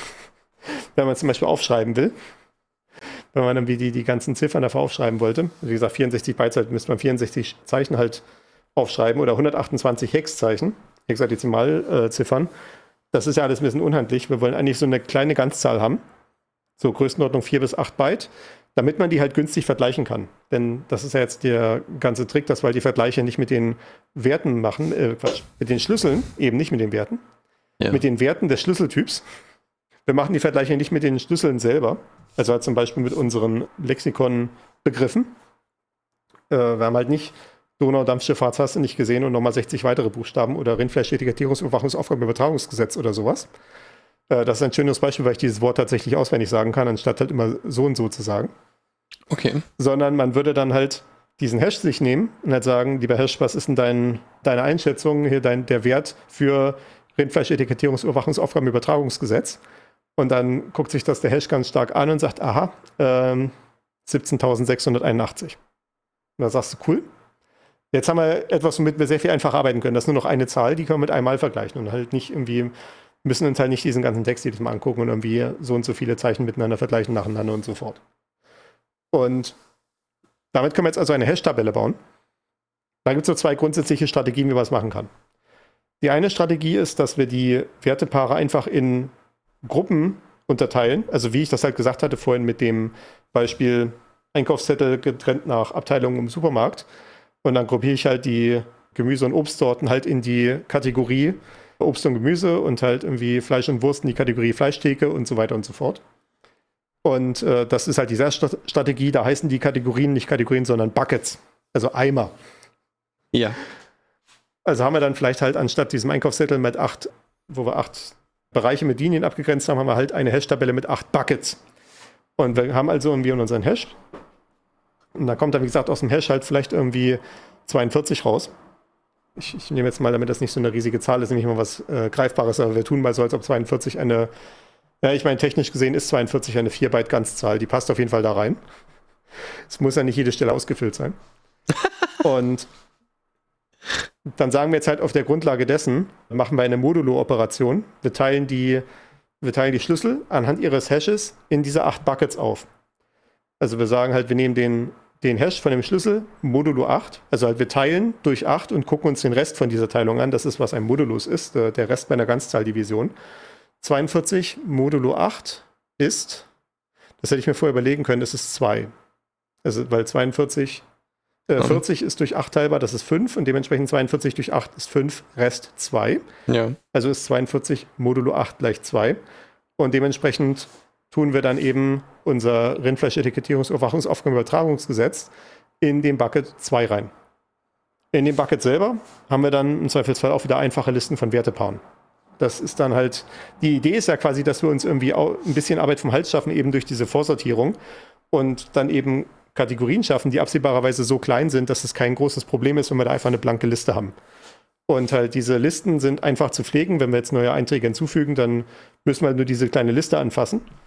wenn man zum Beispiel aufschreiben will. Wenn man dann wie die, die ganzen Ziffern dafür aufschreiben wollte. Wie gesagt, vierundsechzig Bytes halt, müsste man vierundsechzig Zeichen halt aufschreiben oder hundertachtundzwanzig Hexzeichen, Hexadezimalziffern. Äh, das ist ja alles ein bisschen unhandlich. Wir wollen eigentlich so eine kleine Ganzzahl haben, so Größenordnung vier bis acht Byte, damit man die halt günstig vergleichen kann. Denn das ist ja jetzt der ganze Trick, dass wir halt die Vergleiche nicht mit den Werten machen, äh, Quatsch, mit den Schlüsseln, eben nicht mit den Werten,
Ja.
mit den Werten des Schlüsseltyps. Wir machen die Vergleiche nicht mit den Schlüsseln selber, also halt zum Beispiel mit unseren Lexikon-Begriffen. Äh, wir haben halt nicht Donau-Dampfschifffahrts hast du nicht gesehen und nochmal sechzig weitere Buchstaben oder Rindfleischetikettierungsüberwachungsaufgabenübertragungsgesetz oder sowas. Äh, das ist ein schönes Beispiel, weil ich dieses Wort tatsächlich auswendig sagen kann, anstatt halt immer so und so zu sagen.
Okay.
Sondern man würde dann halt diesen Hash sich nehmen und halt sagen, lieber Hash, was ist denn dein, deine Einschätzung, hier dein, der Wert für Rindfleischetikettierungsüberwachungsaufgabenübertragungsgesetz? Und dann guckt sich das der Hash ganz stark an und sagt, aha, ähm, siebzehntausendsechshunderteinundachtzig. Und dann sagst du, cool. Jetzt haben wir etwas, womit wir sehr viel einfacher arbeiten können. Das ist nur noch eine Zahl, die können wir mit einmal vergleichen und halt nicht irgendwie, müssen uns halt nicht diesen ganzen Text jedes Mal angucken und irgendwie so und so viele Zeichen miteinander vergleichen, nacheinander und so fort. Und damit können wir jetzt also eine Hash-Tabelle bauen. Da gibt es so zwei grundsätzliche Strategien, wie man es machen kann. Die eine Strategie ist, dass wir die Wertepaare einfach in Gruppen unterteilen. Also wie ich das halt gesagt hatte vorhin mit dem Beispiel Einkaufszettel getrennt nach Abteilungen im Supermarkt. Und dann gruppiere ich halt die Gemüse- und Obstsorten halt in die Kategorie Obst und Gemüse und halt irgendwie Fleisch und Wurst in die Kategorie Fleischtheke und so weiter und so fort. Und äh, das ist halt diese Strategie, da heißen die Kategorien nicht Kategorien, sondern Buckets, also Eimer.
Ja.
Also haben wir dann vielleicht halt anstatt diesem Einkaufszettel mit acht, wo wir acht Bereiche mit Linien abgegrenzt haben, haben wir halt eine Hash-Tabelle mit acht Buckets. Und wir haben also irgendwie unseren Hash. Und da kommt dann, wie gesagt, aus dem Hash halt vielleicht irgendwie zweiundvierzig raus. Ich, ich nehme jetzt mal, damit das nicht so eine riesige Zahl ist, nämlich mal was äh, Greifbares, aber wir tun mal so, als ob zweiundvierzig eine, ja, ich meine, technisch gesehen ist zweiundvierzig eine vier Byte Ganzzahl, die passt auf jeden Fall da rein. Es muss ja nicht jede Stelle ausgefüllt sein. Und dann sagen wir jetzt halt auf der Grundlage dessen, machen wir eine Modulo-Operation. Wir teilen die, wir teilen die Schlüssel anhand ihres Hashes in diese acht Buckets auf. Also wir sagen halt, wir nehmen den, den Hash von dem Schlüssel modulo acht, also halt wir teilen durch acht und gucken uns den Rest von dieser Teilung an. Das ist, was ein Modulus ist, der Rest bei einer Ganzzahldivision. zweiundvierzig modulo acht ist, das hätte ich mir vorher überlegen können, das ist zwei. Also weil zweiundvierzig, äh, vierzig ist durch acht teilbar, das ist fünf und dementsprechend zweiundvierzig durch acht ist fünf, Rest zwei.
Ja.
Also ist zweiundvierzig modulo acht gleich zwei. Und dementsprechend tun wir dann eben unser Rindfleischetikettierungsüberwachungsaufgabenübertragungsgesetz in den Bucket zwei rein. In dem Bucket selber haben wir dann im Zweifelsfall auch wieder einfache Listen von Wertepaaren. Das ist dann halt, die Idee ist ja quasi, dass wir uns irgendwie auch ein bisschen Arbeit vom Hals schaffen, eben durch diese Vorsortierung und dann eben Kategorien schaffen, die absehbarerweise so klein sind, dass es kein großes Problem ist, wenn wir da einfach eine blanke Liste haben. Und halt diese Listen sind einfach zu pflegen. Wenn wir jetzt neue Einträge hinzufügen, dann müssen wir nur diese kleine Liste anfassen.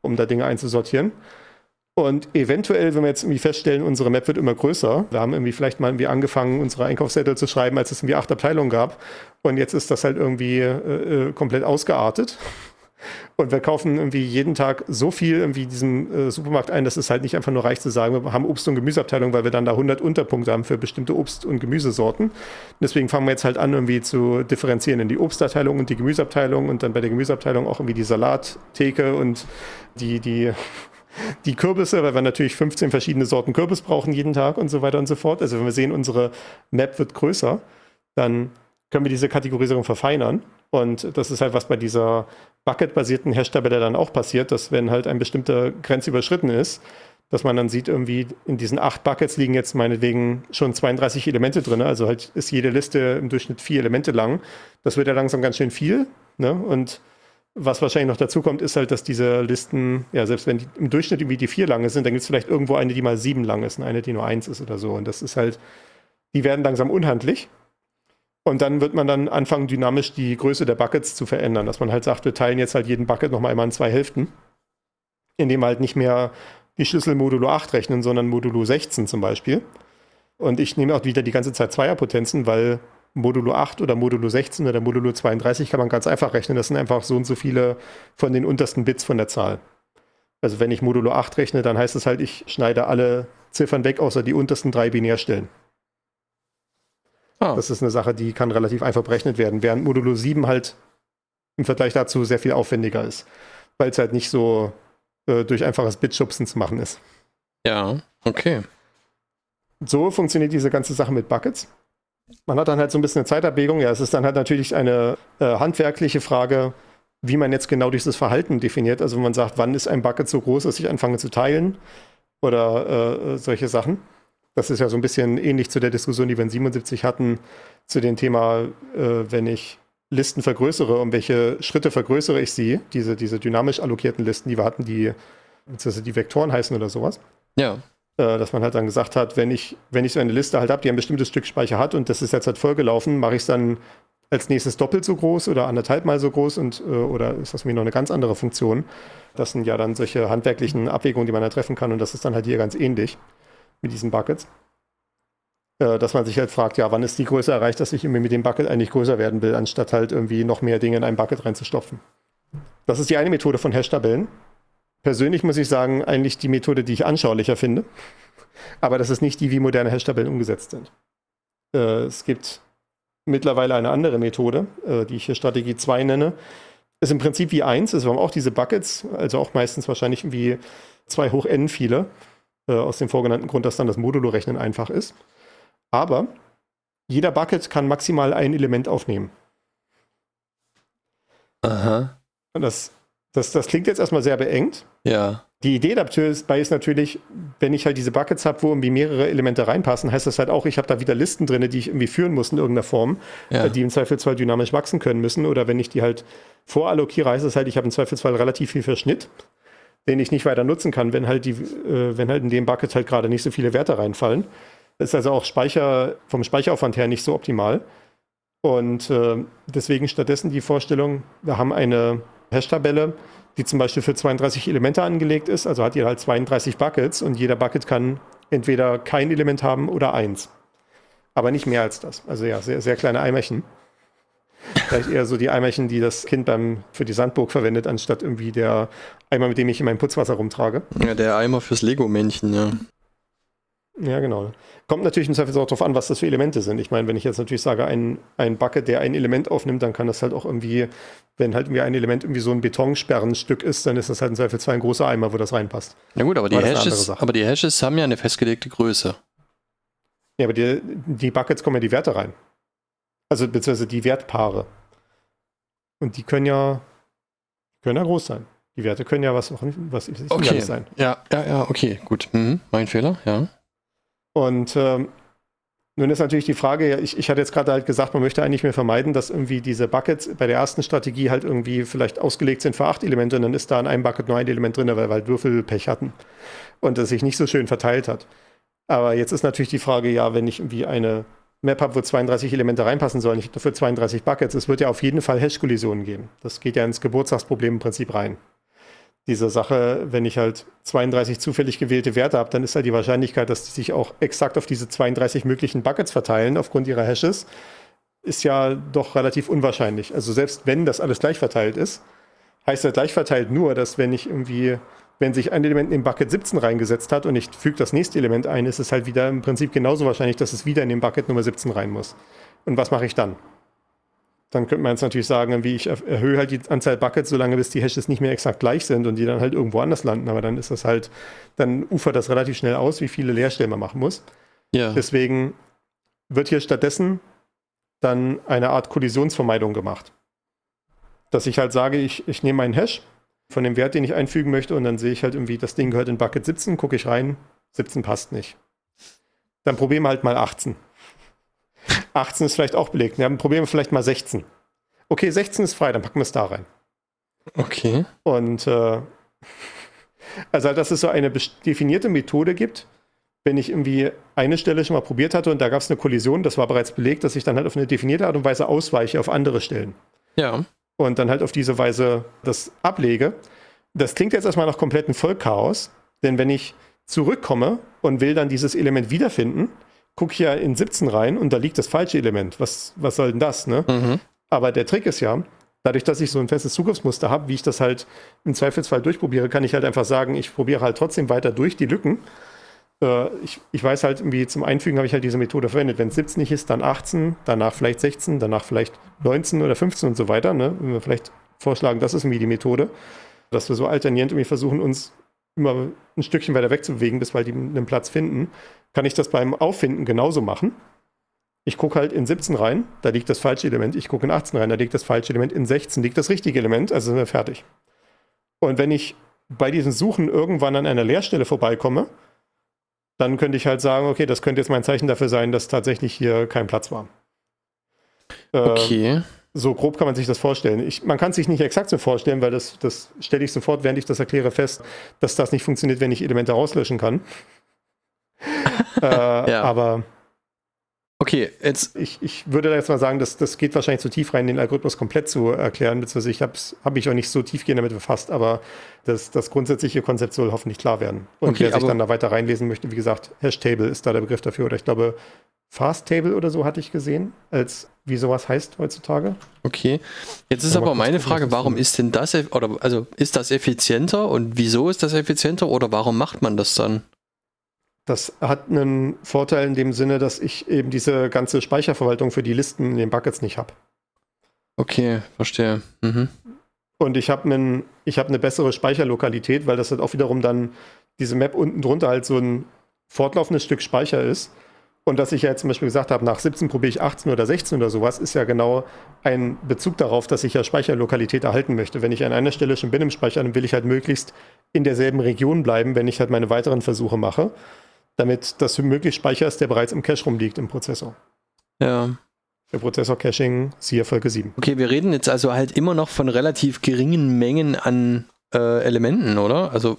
um da Dinge einzusortieren. Und eventuell, wenn wir jetzt irgendwie feststellen, unsere Map wird immer größer, wir haben irgendwie vielleicht mal irgendwie angefangen, unsere Einkaufszettel zu schreiben, als es irgendwie acht Abteilungen gab. Und jetzt ist das halt irgendwie äh, komplett ausgeartet. Und wir kaufen irgendwie jeden Tag so viel irgendwie diesem äh, Supermarkt ein, dass es halt nicht einfach nur reicht zu sagen, wir haben Obst- und Gemüseabteilung, weil wir dann da hundert Unterpunkte haben für bestimmte Obst- und Gemüsesorten. Deswegen fangen wir jetzt halt an, irgendwie zu differenzieren in die Obstabteilung und die Gemüseabteilung und dann bei der Gemüseabteilung auch irgendwie die Salattheke und die, die Die Kürbisse, weil wir natürlich fünfzehn verschiedene Sorten Kürbis brauchen jeden Tag und so weiter und so fort. Also wenn wir sehen, unsere Map wird größer, dann können wir diese Kategorisierung verfeinern. Und das ist halt, was bei dieser Bucket-basierten Hash-Tabelle dann auch passiert, dass wenn halt eine bestimmte Grenze überschritten ist, dass man dann sieht, irgendwie in diesen acht Buckets liegen jetzt meinetwegen schon zweiunddreißig Elemente drin. Also halt ist jede Liste im Durchschnitt vier Elemente lang. Das wird ja langsam ganz schön viel, ne? Und was wahrscheinlich noch dazu kommt, ist halt, dass diese Listen, ja, selbst wenn die im Durchschnitt irgendwie die vier lange sind, dann gibt es vielleicht irgendwo eine, die mal sieben lang ist und eine, die nur eins ist oder so. Und das ist halt, die werden langsam unhandlich. Und dann wird man dann anfangen, dynamisch die Größe der Buckets zu verändern. Dass man halt sagt, wir teilen jetzt halt jeden Bucket nochmal einmal in zwei Hälften, indem wir halt nicht mehr die Schlüssel modulo acht rechnen, sondern modulo sechzehn zum Beispiel. Und ich nehme auch wieder die ganze Zeit Zweierpotenzen, weil modulo acht oder modulo sechzehn oder modulo zweiunddreißig kann man ganz einfach rechnen. Das sind einfach so und so viele von den untersten Bits von der Zahl. Also wenn ich modulo acht rechne, dann heißt es halt, ich schneide alle Ziffern weg, außer die untersten drei Binärstellen. Ah. Das ist eine Sache, die kann relativ einfach berechnet werden, während modulo sieben halt im Vergleich dazu sehr viel aufwendiger ist, weil es halt nicht so äh, durch einfaches Bitschubsen zu machen ist.
Ja, okay.
So funktioniert diese ganze Sache mit Buckets. Man hat dann halt so ein bisschen eine Zeitabwägung. Ja, es ist dann halt natürlich eine äh, handwerkliche Frage, wie man jetzt genau dieses Verhalten definiert. Also wenn man sagt, wann ist ein Bucket so groß, dass ich anfange zu teilen oder äh, solche Sachen. Das ist ja so ein bisschen ähnlich zu der Diskussion, die wir in siebenundsiebzig hatten, zu dem Thema, äh, wenn ich Listen vergrößere, um welche Schritte vergrößere ich sie, diese, diese dynamisch allokierten Listen, die wir hatten, die, also die Vektoren heißen oder sowas.
Ja.
Dass man halt dann gesagt hat, wenn ich, wenn ich so eine Liste halt habe, die ein bestimmtes Stück Speicher hat und das ist jetzt halt vollgelaufen, mache ich es dann als nächstes doppelt so groß oder anderthalb Mal so groß und oder ist das mir noch eine ganz andere Funktion? Das sind ja dann solche handwerklichen Abwägungen, die man da treffen kann und das ist dann halt hier ganz ähnlich mit diesen Buckets. Dass man sich halt fragt, ja, wann ist die Größe erreicht, dass ich irgendwie mit dem Bucket eigentlich größer werden will, anstatt halt irgendwie noch mehr Dinge in ein Bucket reinzustopfen. Das ist die eine Methode von Hash-Tabellen. Persönlich muss ich sagen, eigentlich die Methode, die ich anschaulicher finde. Aber das ist nicht die, wie moderne Hash-Tabellen umgesetzt sind. Äh, es gibt mittlerweile eine andere Methode, äh, die ich hier Strategie zwei nenne. Ist im Prinzip wie eins. Also wir haben auch diese Buckets, also auch meistens wahrscheinlich wie zwei hoch n viele, äh, aus dem vorgenannten Grund, dass dann das Modulo-Rechnen einfach ist. Aber jeder Bucket kann maximal ein Element aufnehmen.
Aha.
Und das Das, das klingt jetzt erstmal sehr beengt.
Ja.
Die Idee dabei ist natürlich, wenn ich halt diese Buckets habe, wo irgendwie mehrere Elemente reinpassen, heißt das halt auch, ich habe da wieder Listen drin, die ich irgendwie führen muss in irgendeiner Form, ja. Die im Zweifelsfall dynamisch wachsen können müssen. Oder wenn ich die halt vorallokiere, heißt das halt, ich habe im Zweifelsfall relativ viel Verschnitt, den ich nicht weiter nutzen kann, wenn halt, die, äh, wenn halt in dem Bucket halt gerade nicht so viele Werte reinfallen. Das ist also auch Speicher, vom Speicheraufwand her nicht so optimal. Und äh, deswegen stattdessen die Vorstellung, wir haben eine Hash-Tabelle, die zum Beispiel für zweiunddreißig Elemente angelegt ist, also hat ihr halt zweiunddreißig Buckets und jeder Bucket kann entweder kein Element haben oder eins. Aber nicht mehr als das. Also ja, sehr, sehr kleine Eimerchen. Vielleicht eher so die Eimerchen, die das Kind beim, für die Sandburg verwendet, anstatt irgendwie der Eimer, mit dem ich in meinem Putzwasser rumtrage.
Ja, der Eimer fürs Lego-Männchen, ja.
Ja, genau. Kommt natürlich im Zweifel auch darauf an, was das für Elemente sind. Ich meine, wenn ich jetzt natürlich sage, ein, ein Bucket, der ein Element aufnimmt, dann kann das halt auch irgendwie, wenn halt irgendwie ein Element irgendwie so ein Betonsperrenstück ist, dann ist das halt im Zweifel ein großer Eimer, wo das reinpasst.
Ja gut, aber die, Hashes, aber die Hashes haben ja eine festgelegte Größe.
Ja, aber die, die Buckets kommen ja die Werte rein. Also beziehungsweise die Wertpaare. Und die können ja, können ja groß sein. Die Werte können ja was, was ich
okay.
nicht sein.
Ja, ja, ja, okay, gut. Mhm. Mein Fehler, ja.
Und ähm, nun ist natürlich die Frage, ich, ich hatte jetzt gerade halt gesagt, man möchte eigentlich mehr vermeiden, dass irgendwie diese Buckets bei der ersten Strategie halt irgendwie vielleicht ausgelegt sind für acht Elemente und dann ist da in einem Bucket nur ein Element drin, weil wir halt Würfelpech hatten und das sich nicht so schön verteilt hat. Aber jetzt ist natürlich die Frage, ja, wenn ich irgendwie eine Map habe, wo zweiunddreißig Elemente reinpassen sollen, ich habe dafür zweiunddreißig Buckets, es wird ja auf jeden Fall Hash-Kollisionen geben. Das geht ja ins Geburtstagsproblem im Prinzip rein. diese Sache, wenn ich halt zweiunddreißig zufällig gewählte Werte habe, dann ist halt die Wahrscheinlichkeit, dass die sich auch exakt auf diese zweiunddreißig möglichen Buckets verteilen aufgrund ihrer Hashes, ist ja doch relativ unwahrscheinlich. Also selbst wenn das alles gleich verteilt ist, heißt das gleich verteilt nur, dass wenn ich irgendwie, wenn sich ein Element in Bucket siebzehn reingesetzt hat und ich füge das nächste Element ein, ist es halt wieder im Prinzip genauso wahrscheinlich, dass es wieder in den Bucket Nummer siebzehn rein muss. Und was mache ich dann? Dann könnte man jetzt natürlich sagen, wie ich erhöhe halt die Anzahl Buckets, solange bis die Hashes nicht mehr exakt gleich sind und die dann halt irgendwo anders landen. Aber dann ist das halt, dann ufert das relativ schnell aus, wie viele Leerstellen man machen muss.
Ja.
Deswegen wird hier stattdessen dann eine Art Kollisionsvermeidung gemacht. Dass ich halt sage, ich, ich nehme einen Hash von dem Wert, den ich einfügen möchte und dann sehe ich halt irgendwie, das Ding gehört in Bucket siebzehn, gucke ich rein, siebzehn passt nicht. Dann probieren wir halt mal achtzehn. achtzehn ist vielleicht auch belegt. Wir haben ein Problem vielleicht mal sechzehn. Okay, sechzehn ist frei, dann packen wir es da rein.
Okay.
Und äh, also dass es so eine definierte Methode gibt, wenn ich irgendwie eine Stelle schon mal probiert hatte und da gab es eine Kollision, das war bereits belegt, dass ich dann halt auf eine definierte Art und Weise ausweiche auf andere Stellen.
Ja.
Und dann halt auf diese Weise das ablege. Das klingt jetzt erstmal nach komplettem Vollchaos, denn wenn ich zurückkomme und will dann dieses Element wiederfinden, gucke ich ja in siebzehn rein und da liegt das falsche Element. Was, was soll denn das, ne? Mhm. Aber der Trick ist ja, dadurch, dass ich so ein festes Zugriffsmuster habe, wie ich das halt im Zweifelsfall durchprobiere, kann ich halt einfach sagen, ich probiere halt trotzdem weiter durch die Lücken. Äh, ich, ich weiß halt, irgendwie zum Einfügen habe ich halt diese Methode verwendet. Wenn es siebzehn nicht ist, dann achtzehn, danach vielleicht sechzehn, danach vielleicht neunzehn oder fünfzehn und so weiter. Ne? Wenn wir vielleicht vorschlagen, das ist irgendwie die Methode, dass wir so alternierend irgendwie versuchen, uns immer ein Stückchen weiter wegzubewegen, bis wir halt einen Platz finden, kann ich das beim Auffinden genauso machen. Ich gucke halt in siebzehn rein, da liegt das falsche Element. Ich gucke in achtzehn rein, da liegt das falsche Element. In sechzehn liegt das richtige Element, also sind wir fertig. Und wenn ich bei diesem Suchen irgendwann an einer Leerstelle vorbeikomme, dann könnte ich halt sagen, okay, das könnte jetzt mein Zeichen dafür sein, dass tatsächlich hier kein Platz war. Äh,
okay.
So grob kann man sich das vorstellen. Ich, man kann es sich nicht exakt so vorstellen, weil das, das stelle ich sofort, während ich das erkläre, fest, dass das nicht funktioniert, wenn ich Elemente rauslöschen kann. äh,
ja.
Aber
okay, jetzt
ich, ich würde da jetzt mal sagen, dass das geht wahrscheinlich zu tief rein, den Algorithmus komplett zu erklären, beziehungsweise ich habe hab mich auch nicht so tiefgehend damit befasst, aber das, das grundsätzliche Konzept soll hoffentlich klar werden. Und
okay,
wer sich dann da weiter reinlesen möchte, wie gesagt, Hashtable ist da der Begriff dafür, oder ich glaube Fasttable oder so hatte ich gesehen, als wie sowas heißt heutzutage.
Okay, jetzt ist aber, aber meine Frage, warum ist denn das, oder also ist das effizienter und wieso ist das effizienter oder warum macht man das dann?
Das hat einen Vorteil in dem Sinne, dass ich eben diese ganze Speicherverwaltung für die Listen in den Buckets nicht habe.
Okay, verstehe. Mhm.
Und ich habe einen, ich habe eine bessere Speicherlokalität, weil das halt auch wiederum dann diese Map unten drunter halt so ein fortlaufendes Stück Speicher ist. Und dass ich ja jetzt zum Beispiel gesagt habe, nach siebzehn probiere ich achtzehn oder sechzehn oder sowas, ist ja genau ein Bezug darauf, dass ich ja Speicherlokalität erhalten möchte. Wenn ich an einer Stelle schon bin im Speicher, dann will ich halt möglichst in derselben Region bleiben, wenn ich halt meine weiteren Versuche mache, damit das möglichst Speicher ist, der bereits im Cache rumliegt im Prozessor.
Ja.
Für Prozessor-Caching, siehe Folge sieben.
Okay, wir reden jetzt also halt immer noch von relativ geringen Mengen an äh, Elementen, oder? Also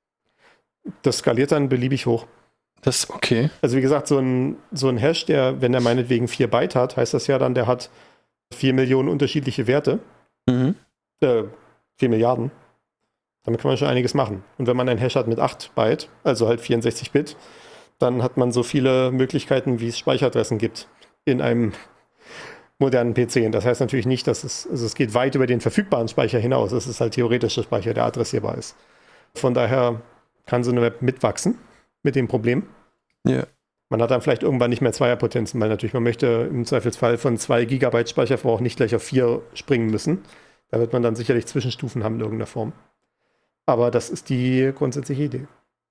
das skaliert dann beliebig hoch.
Das, okay.
Also wie gesagt, so ein, so ein Hash, der, wenn er meinetwegen vier Byte hat, heißt das ja dann, der hat vier Millionen unterschiedliche Werte.
Mhm.
Äh, vier Milliarden. Damit kann man schon einiges machen. Und wenn man einen Hash hat mit acht Byte, also halt vierundsechzig Bit, dann hat man so viele Möglichkeiten, wie es Speicheradressen gibt in einem modernen P C. Und das heißt natürlich nicht, dass es, also es geht weit über den verfügbaren Speicher hinaus. Es ist halt theoretischer Speicher, der adressierbar ist. Von daher kann so eine Web mitwachsen mit dem Problem.
Ja.
Man hat dann vielleicht irgendwann nicht mehr Zweierpotenzen, weil natürlich man möchte im Zweifelsfall von zwei Gigabyte Speicherverbrauch nicht gleich auf vier springen müssen. Da wird man dann sicherlich Zwischenstufen haben in irgendeiner Form. Aber das ist die grundsätzliche Idee.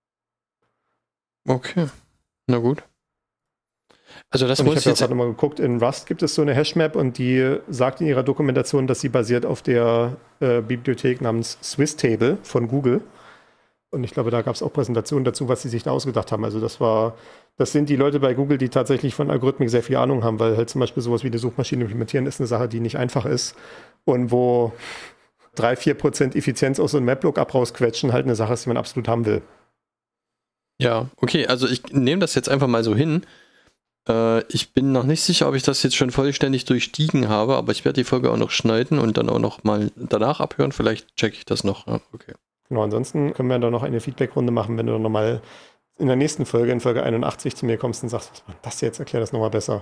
Okay, na gut. Also das
und
muss
ich habe
jetzt...
ja gerade mal geguckt, in Rust gibt es so eine Hashmap und die sagt in ihrer Dokumentation, dass sie basiert auf der äh, Bibliothek namens SwissTable von Google. Und ich glaube, da gab es auch Präsentationen dazu, was sie sich da ausgedacht haben. Also das war, das sind die Leute bei Google, die tatsächlich von Algorithmik sehr viel Ahnung haben, weil halt zum Beispiel sowas wie eine Suchmaschine implementieren ist eine Sache, die nicht einfach ist und wo drei, vier Prozent Effizienz aus so einem Map-Lookup rausquetschen halt eine Sache ist, die man absolut haben will.
Ja, okay, also ich nehme das jetzt einfach mal so hin. Äh, ich bin noch nicht sicher, ob ich das jetzt schon vollständig durchstiegen habe, aber ich werde die Folge auch noch schneiden und dann auch noch mal danach abhören. Vielleicht checke ich das noch. Ja, okay.
Genau, ansonsten können wir dann noch eine Feedback-Runde machen, wenn du dann nochmal in der nächsten Folge, in Folge einundachtzig, zu mir kommst und sagst, was war das jetzt? Erklär das nochmal besser.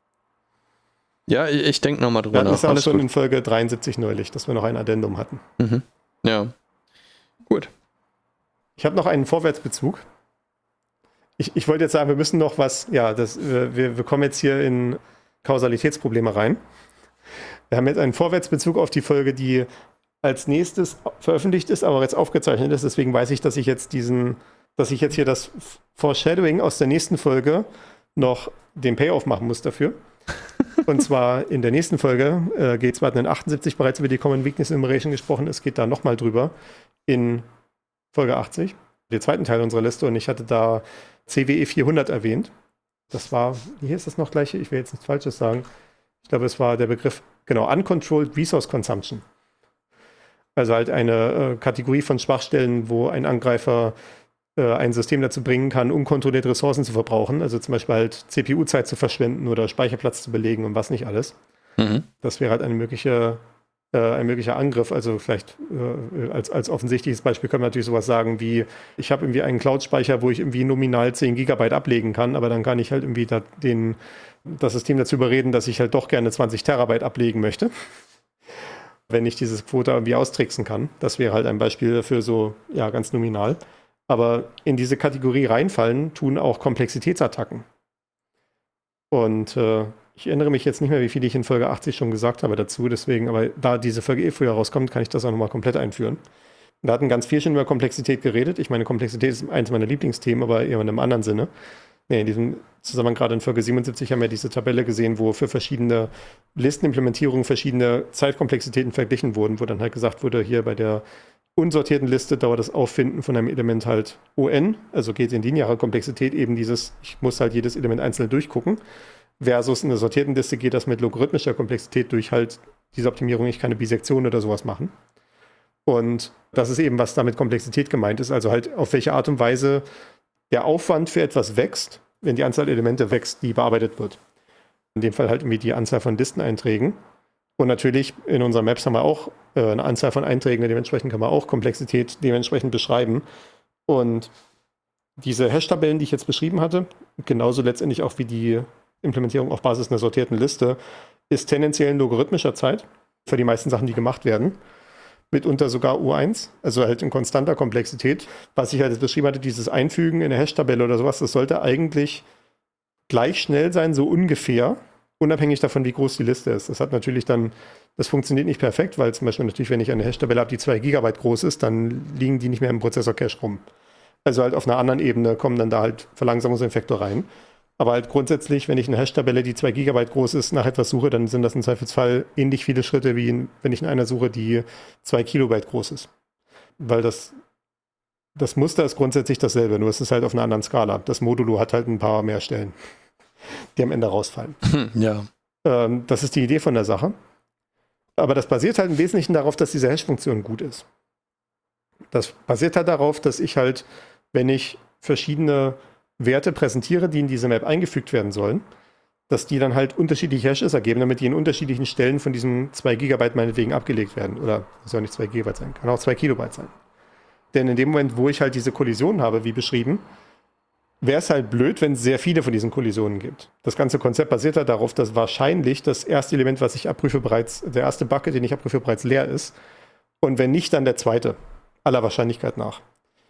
Ja, ich, ich denke nochmal drüber
nach. Wir hatten es auch
Alles
schon
gut.
in Folge dreiundsiebzig neulich, dass wir noch ein Addendum hatten.
Mhm. Ja, gut.
Ich habe noch einen Vorwärtsbezug. Ich, ich wollte jetzt sagen, wir müssen noch was, ja, das, wir, wir kommen jetzt hier in Kausalitätsprobleme rein. Wir haben jetzt einen Vorwärtsbezug auf die Folge, die als nächstes veröffentlicht ist, aber jetzt aufgezeichnet ist. Deswegen weiß ich, dass ich jetzt diesen, dass ich jetzt hier das Foreshadowing aus der nächsten Folge noch den Payoff machen muss dafür. Und zwar in der nächsten Folge äh, geht es, wir hatten in achtundsiebzig bereits über die Common Weakness Enumeration gesprochen, es geht da nochmal drüber in Folge achtzig, den zweiten Teil unserer Liste, und ich hatte da C W E vierhundert erwähnt. Das war, wie hieß das noch gleich? Ich will jetzt nichts Falsches sagen. Ich glaube, es war der Begriff, genau, Uncontrolled Resource Consumption. Also halt eine äh, Kategorie von Schwachstellen, wo ein Angreifer äh, ein System dazu bringen kann, unkontrolliert Ressourcen zu verbrauchen. Also zum Beispiel halt C P U-Zeit zu verschwenden oder Speicherplatz zu belegen und was nicht alles.
Mhm.
Das wäre halt eine mögliche, äh, ein möglicher Angriff. Also vielleicht äh, als, als offensichtliches Beispiel können wir natürlich sowas sagen wie, ich habe irgendwie einen Cloud-Speicher, wo ich irgendwie nominal zehn Gigabyte ablegen kann, aber dann kann ich halt irgendwie da den, das System dazu überreden, dass ich halt doch gerne zwanzig Terabyte ablegen möchte, wenn ich dieses Quota irgendwie austricksen kann. Das wäre halt ein Beispiel dafür, so, ja, ganz nominal. Aber in diese Kategorie reinfallen tun auch Komplexitätsattacken. Und äh, ich erinnere mich jetzt nicht mehr, wie viel ich in Folge achtzig schon gesagt habe dazu, deswegen, aber da diese Folge eh früher rauskommt, kann ich das auch nochmal komplett einführen. Wir hatten ganz viel schon über Komplexität geredet. Ich meine, Komplexität ist eins meiner Lieblingsthemen, aber eher in einem anderen Sinne. Nee, in diesem Zusammenhang gerade in Folge siebenundsiebzig haben wir diese Tabelle gesehen, wo für verschiedene Listenimplementierungen verschiedene Zeitkomplexitäten verglichen wurden, wo dann halt gesagt wurde, hier bei der unsortierten Liste dauert das Auffinden von einem Element halt O N, also geht in lineare Komplexität eben dieses, ich muss halt jedes Element einzeln durchgucken, versus in der sortierten Liste geht das mit logarithmischer Komplexität durch halt diese Optimierung, ich kann eine Bisektion oder sowas machen. Und das ist eben, was damit Komplexität gemeint ist, also halt auf welche Art und Weise der Aufwand für etwas wächst, wenn die Anzahl der Elemente wächst, die bearbeitet wird. In dem Fall halt irgendwie die Anzahl von Listeneinträgen. Und natürlich in unseren Maps haben wir auch äh, eine Anzahl von Einträgen, dementsprechend kann man auch Komplexität dementsprechend beschreiben. Und diese Hash-Tabellen, die ich jetzt beschrieben hatte, genauso letztendlich auch wie die Implementierung auf Basis einer sortierten Liste, ist tendenziell in logarithmischer Zeit für die meisten Sachen, die gemacht werden. Mitunter sogar U eins, also halt in konstanter Komplexität. Was ich halt jetzt beschrieben hatte, dieses Einfügen in eine Hash-Tabelle oder sowas, das sollte eigentlich gleich schnell sein, so ungefähr, unabhängig davon, wie groß die Liste ist. Das hat natürlich dann, das funktioniert nicht perfekt, weil zum Beispiel natürlich, wenn ich eine Hash-Tabelle habe, die zwei Gigabyte groß ist, dann liegen die nicht mehr im Prozessor-Cache rum. Also halt auf einer anderen Ebene kommen dann da halt Verlangsamungseffekte rein. Aber halt grundsätzlich, wenn ich eine Hash-Tabelle, die zwei Gigabyte groß ist, nach etwas suche, dann sind das im Zweifelsfall ähnlich viele Schritte, wie in, wenn ich in einer suche, die zwei Kilobyte groß ist. Weil das, das Muster ist grundsätzlich dasselbe, nur es ist halt auf einer anderen Skala. Das Modulo hat halt ein paar mehr Stellen, die am Ende rausfallen.
Hm, ja.
Ähm, das ist die Idee von der Sache. Aber das basiert halt im Wesentlichen darauf, dass diese Hash-Funktion gut ist. Das basiert halt darauf, dass ich halt, wenn ich verschiedene Werte präsentiere, die in diese Map eingefügt werden sollen, dass die dann halt unterschiedliche Hashes ergeben, damit die in unterschiedlichen Stellen von diesem zwei Gigabyte meinetwegen abgelegt werden. Oder es soll nicht zwei Gigabyte sein, kann auch zwei Kilobyte sein. Denn in dem Moment, wo ich halt diese Kollision habe, wie beschrieben, wäre es halt blöd, wenn es sehr viele von diesen Kollisionen gibt. Das ganze Konzept basiert halt darauf, dass wahrscheinlich das erste Element, was ich abprüfe, bereits, der erste Bucket, den ich abprüfe, bereits leer ist. Und wenn nicht, dann der zweite. Aller Wahrscheinlichkeit nach.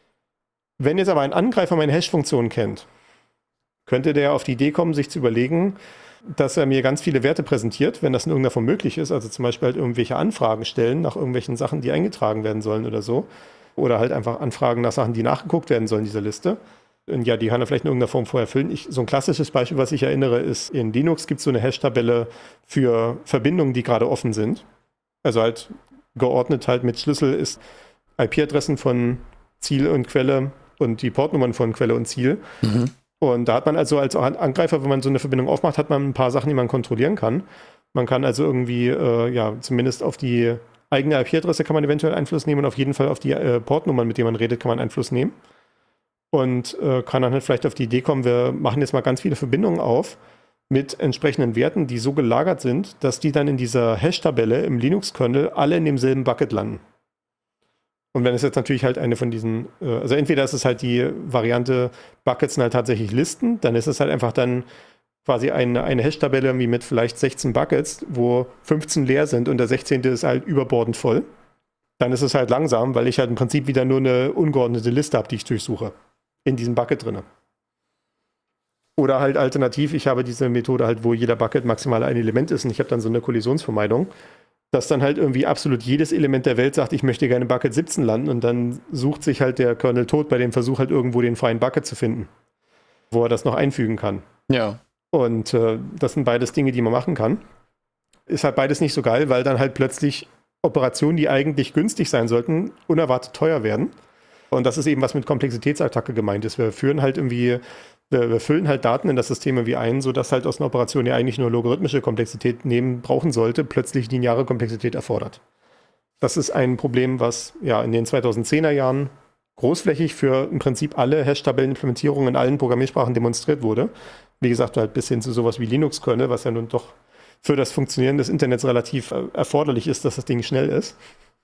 Wenn jetzt aber ein Angreifer meine Hash-Funktion kennt, könnte der auf die Idee kommen, sich zu überlegen, dass er mir ganz viele Werte präsentiert, wenn das in irgendeiner Form möglich ist. Also zum Beispiel halt irgendwelche Anfragen stellen nach irgendwelchen Sachen, die eingetragen werden sollen oder so. Oder halt einfach Anfragen nach Sachen, die nachgeguckt werden sollen in dieser Liste. Und ja, die kann er vielleicht in irgendeiner Form vorher füllen. Ich, so ein klassisches Beispiel, was ich erinnere, ist, in Linux gibt es so eine Hash-Tabelle für Verbindungen, die gerade offen sind. Also halt geordnet halt mit Schlüssel ist I P-Adressen von Ziel und Quelle und die Portnummern von Quelle und Ziel. Mhm. Und da hat man also als Angreifer, wenn man so eine Verbindung aufmacht, hat man ein paar Sachen, die man kontrollieren kann. Man kann also irgendwie, äh, ja, zumindest auf die eigene I P-Adresse kann man eventuell Einfluss nehmen und auf jeden Fall auf die äh, Portnummern, mit denen man redet, kann man Einfluss nehmen. Und äh, kann dann halt vielleicht auf die Idee kommen, wir machen jetzt mal ganz viele Verbindungen auf mit entsprechenden Werten, die so gelagert sind, dass die dann in dieser Hash-Tabelle im Linux-Kernel alle in demselben Bucket landen. Und wenn es jetzt natürlich halt eine von diesen, äh, also entweder ist es halt die Variante, Buckets sind halt tatsächlich Listen, dann ist es halt einfach dann quasi eine, eine Hash-Tabelle irgendwie mit vielleicht sechzehn Buckets, wo fünfzehn leer sind und der sechzehnte ist halt überbordend voll. Dann ist es halt langsam, weil ich halt im Prinzip wieder nur eine ungeordnete Liste habe, die ich durchsuche. In diesem Bucket drin. Oder halt alternativ, ich habe diese Methode halt, wo jeder Bucket maximal ein Element ist und ich habe dann so eine Kollisionsvermeidung, dass dann halt irgendwie absolut jedes Element der Welt sagt, ich möchte gerne Bucket siebzehn landen und dann sucht sich halt der Kernel tot bei dem Versuch halt irgendwo den freien Bucket zu finden, wo er das noch einfügen kann.
Ja.
Und äh, das sind beides Dinge, die man machen kann. Ist halt beides nicht so geil, weil dann halt plötzlich Operationen, die eigentlich günstig sein sollten, unerwartet teuer werden. Und das ist eben, was mit Komplexitätsattacke gemeint ist. Wir führen halt irgendwie, wir, wir füllen halt Daten in das System irgendwie ein, sodass halt aus einer Operation, die eigentlich nur logarithmische Komplexität nehmen, brauchen sollte, plötzlich lineare Komplexität erfordert. Das ist ein Problem, was ja in den zweitausendzehner Jahren großflächig für im Prinzip alle Hash-Tabellen-Implementierungen in allen Programmiersprachen demonstriert wurde. Wie gesagt, halt bis hin zu sowas wie Linux-Kernel, was ja nun doch für das Funktionieren des Internets relativ äh, erforderlich ist, dass das Ding schnell ist.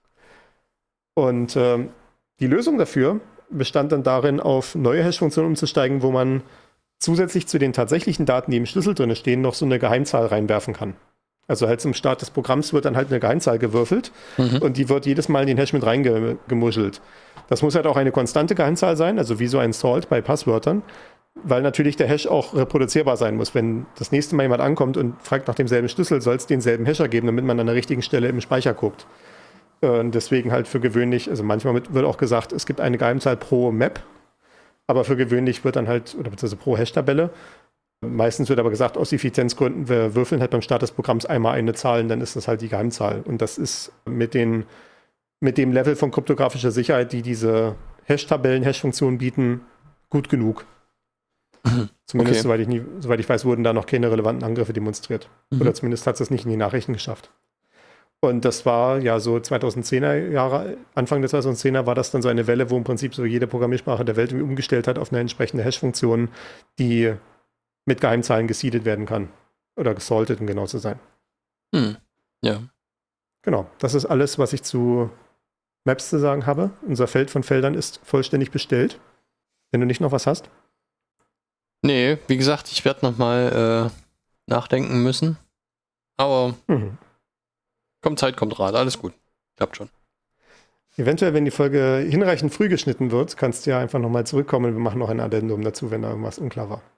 Und ähm, die Lösung dafür bestand dann darin, auf neue Hash-Funktionen umzusteigen, wo man zusätzlich zu den tatsächlichen Daten, die im Schlüssel drin stehen, noch so eine Geheimzahl reinwerfen kann. Also halt zum Start des Programms wird dann halt eine Geheimzahl gewürfelt mhm. und die wird jedes Mal in den Hash mit reingemuschelt. Das muss halt auch eine konstante Geheimzahl sein, also wie so ein Salt bei Passwörtern, weil natürlich der Hash auch reproduzierbar sein muss. Wenn das nächste Mal jemand ankommt und fragt nach demselben Schlüssel, soll es denselben Hasher geben, damit man an der richtigen Stelle im Speicher guckt. Und deswegen halt für gewöhnlich, also manchmal wird auch gesagt, es gibt eine Geheimzahl pro Map, aber für gewöhnlich wird dann halt, oder beziehungsweise pro Hash-Tabelle. Meistens wird aber gesagt, aus Effizienzgründen, wir würfeln halt beim Start des Programms einmal eine Zahl und dann ist das halt die Geheimzahl. Und das ist mit, den, mit dem Level von kryptografischer Sicherheit, die diese Hash-Tabellen, Hash-Funktionen bieten, gut genug. Zumindest, okay. soweit, ich nie, soweit ich weiß, wurden da noch keine relevanten Angriffe demonstriert. Mhm. Oder zumindest hat es das nicht in die Nachrichten geschafft. Und das war ja so zweitausendzehner Jahre, Anfang der zweitausendzehner war das dann so eine Welle, wo im Prinzip so jede Programmiersprache der Welt umgestellt hat auf eine entsprechende Hash-Funktion, die mit Geheimzahlen geseedet werden kann. Oder gesaltet, um genau zu sein.
Hm. Ja.
Genau, das ist alles, was ich zu Maps zu sagen habe. Unser Feld von Feldern ist vollständig bestellt. Wenn du nicht noch was hast?
Nee, wie gesagt, ich werde nochmal äh, nachdenken müssen. Aber mhm. kommt Zeit, kommt Rat, alles gut. Klappt schon.
Eventuell, wenn die Folge hinreichend früh geschnitten wird, kannst du ja einfach nochmal zurückkommen und wir machen noch ein Addendum dazu, wenn da irgendwas unklar war.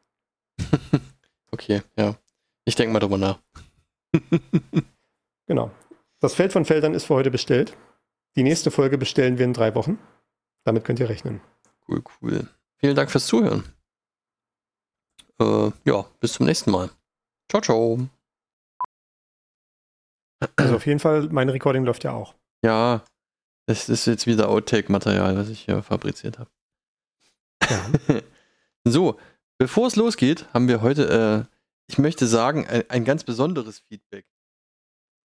Okay, ja. Ich denke mal drüber nach.
Genau. Das Feld von Feldern ist für heute bestellt. Die nächste Folge bestellen wir in drei Wochen. Damit könnt ihr rechnen.
Cool, cool. Vielen Dank fürs Zuhören. Äh, ja, bis zum nächsten Mal. Ciao, ciao.
Also auf jeden Fall, mein Recording läuft ja auch.
Ja, das ist jetzt wieder Outtake-Material, was ich hier fabriziert habe. Ja. So, bevor es losgeht, haben wir heute, äh, ich möchte sagen, ein, ein ganz besonderes Feedback.